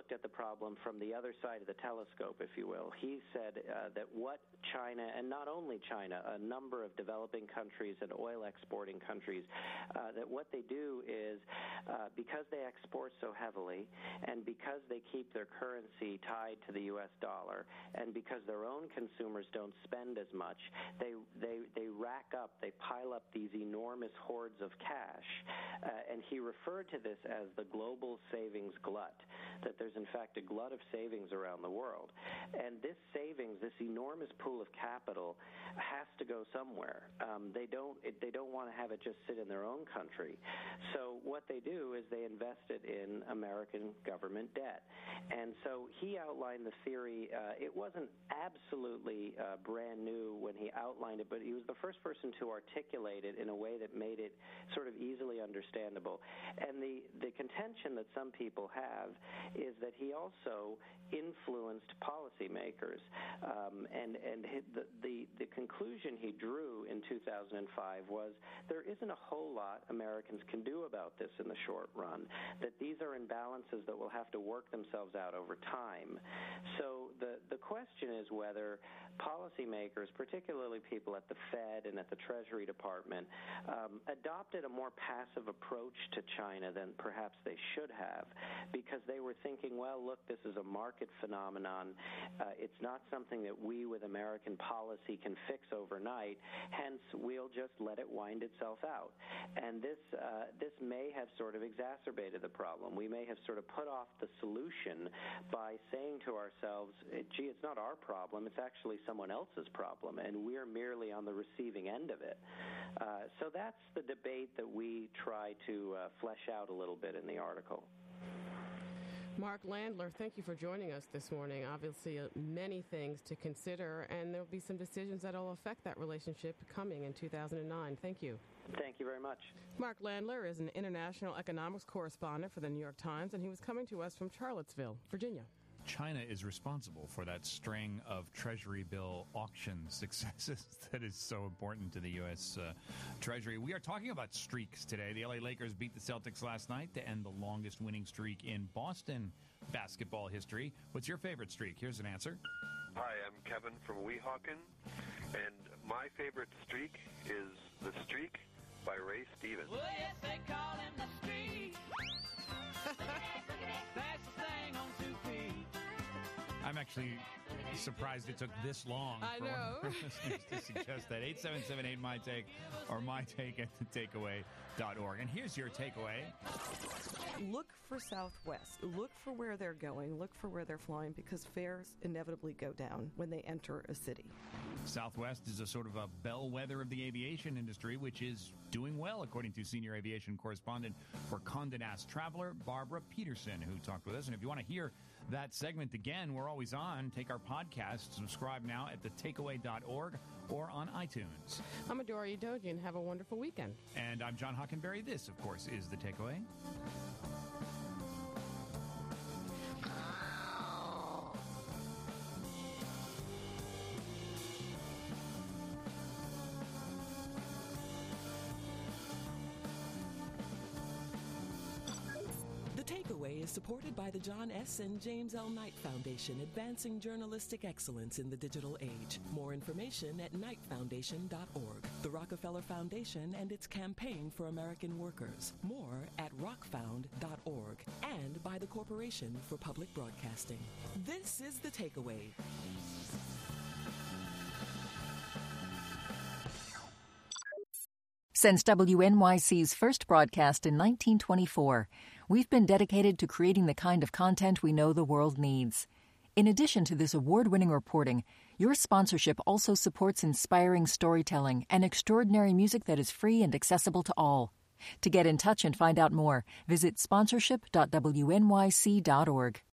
looked at the problem from the other side of the telescope, if you will. He said uh, that what China, and not only China, a number of developing countries and oil exporting countries, uh, that what they do is uh, because they export so heavily and because they keep their currency tied to the U S dollar and because their own consumers don't spend as much, they they, they rack up, they pile up these enormous hoards of cash. Uh, and he referred to this as the global savings glut, that there's in fact a glut of savings around the world. And this savings, this enormous pool of capital, has to go somewhere. Um, they don't it, they don't want to have it just sit in their own country. So what they do is they invest it in American government debt. And so he outlined the theory. Uh, it wasn't absolutely uh, brand new when he outlined it, but he was the first person to articulate it in a way that made it sort of easily understandable. And the, the contention that some people have is that he also influenced policymakers. Um, and and the, the, the conclusion he drew in two thousand five was there isn't a whole lot Americans can do about this in the short run, that these are imbalances that will have to work themselves out over time. So the, the question is whether policymakers, particularly people at the Fed and at the Treasury Department, um, adopted a more passive approach to China than perhaps they should have, because they were thinking, well, look, this is a market phenomenon. Uh, it's not something that we with American policy can fix overnight, hence we'll just let it wind itself out. And this, uh, this may have sort of exacerbated the problem. We may have sort of put off the solution by saying to ourselves, gee, it's not our problem, it's actually someone else's problem, and we're merely on the receiving end of it. Uh, so that's the debate that we try to uh, flesh out a little bit in the article. Mark Landler, thank you for joining us this morning. Obviously, uh, many things to consider, and there will be some decisions that will affect that relationship coming in two thousand nine. Thank you. Thank you very much. Mark Landler is an international economics correspondent for the New York Times, and he was coming to us from Charlottesville, Virginia. China is responsible for that string of Treasury bill auction successes that is so important to the U S Uh, Treasury. We are talking about streaks today. The L A Lakers beat the Celtics last night to end the longest winning streak in Boston basketball history. What's your favorite streak? Here's an answer. Hi, I'm Kevin from Weehawken, and my favorite streak is The Streak by Ray Stevens. Well, yes, they call him the streak. Fastest thing on two feet. I'm actually surprised it took this long I for know. one of our listeners to suggest that. eight seven seven eight my take or my take at the takeaway dot org. And here's your takeaway. Look for Southwest. Look for where they're going. Look for where they're flying, because fares inevitably go down when they enter a city. Southwest is a sort of a bellwether of the aviation industry, which is doing well, according to senior aviation correspondent for Condé Nast Traveler, Barbara Peterson, who talked with us. And if you want to hear that segment again, we're always on. Take our podcast. Subscribe now at the takeaway dot org or on iTunes. I'm Adora Udoji, and have a wonderful weekend. And I'm John Hockenberry. This, of course, is The Takeaway. Takeaway is supported by the John S. and James L. Knight Foundation, advancing journalistic excellence in the digital age. More information at knight foundation dot org. The Rockefeller Foundation and its campaign for American workers. More at rock found dot org. And by the Corporation for Public Broadcasting. This is The Takeaway. Since W N Y C's first broadcast in nineteen twenty-four, we've been dedicated to creating the kind of content we know the world needs. In addition to this award-winning reporting, your sponsorship also supports inspiring storytelling and extraordinary music that is free and accessible to all. To get in touch and find out more, visit sponsorship dot w n y c dot org.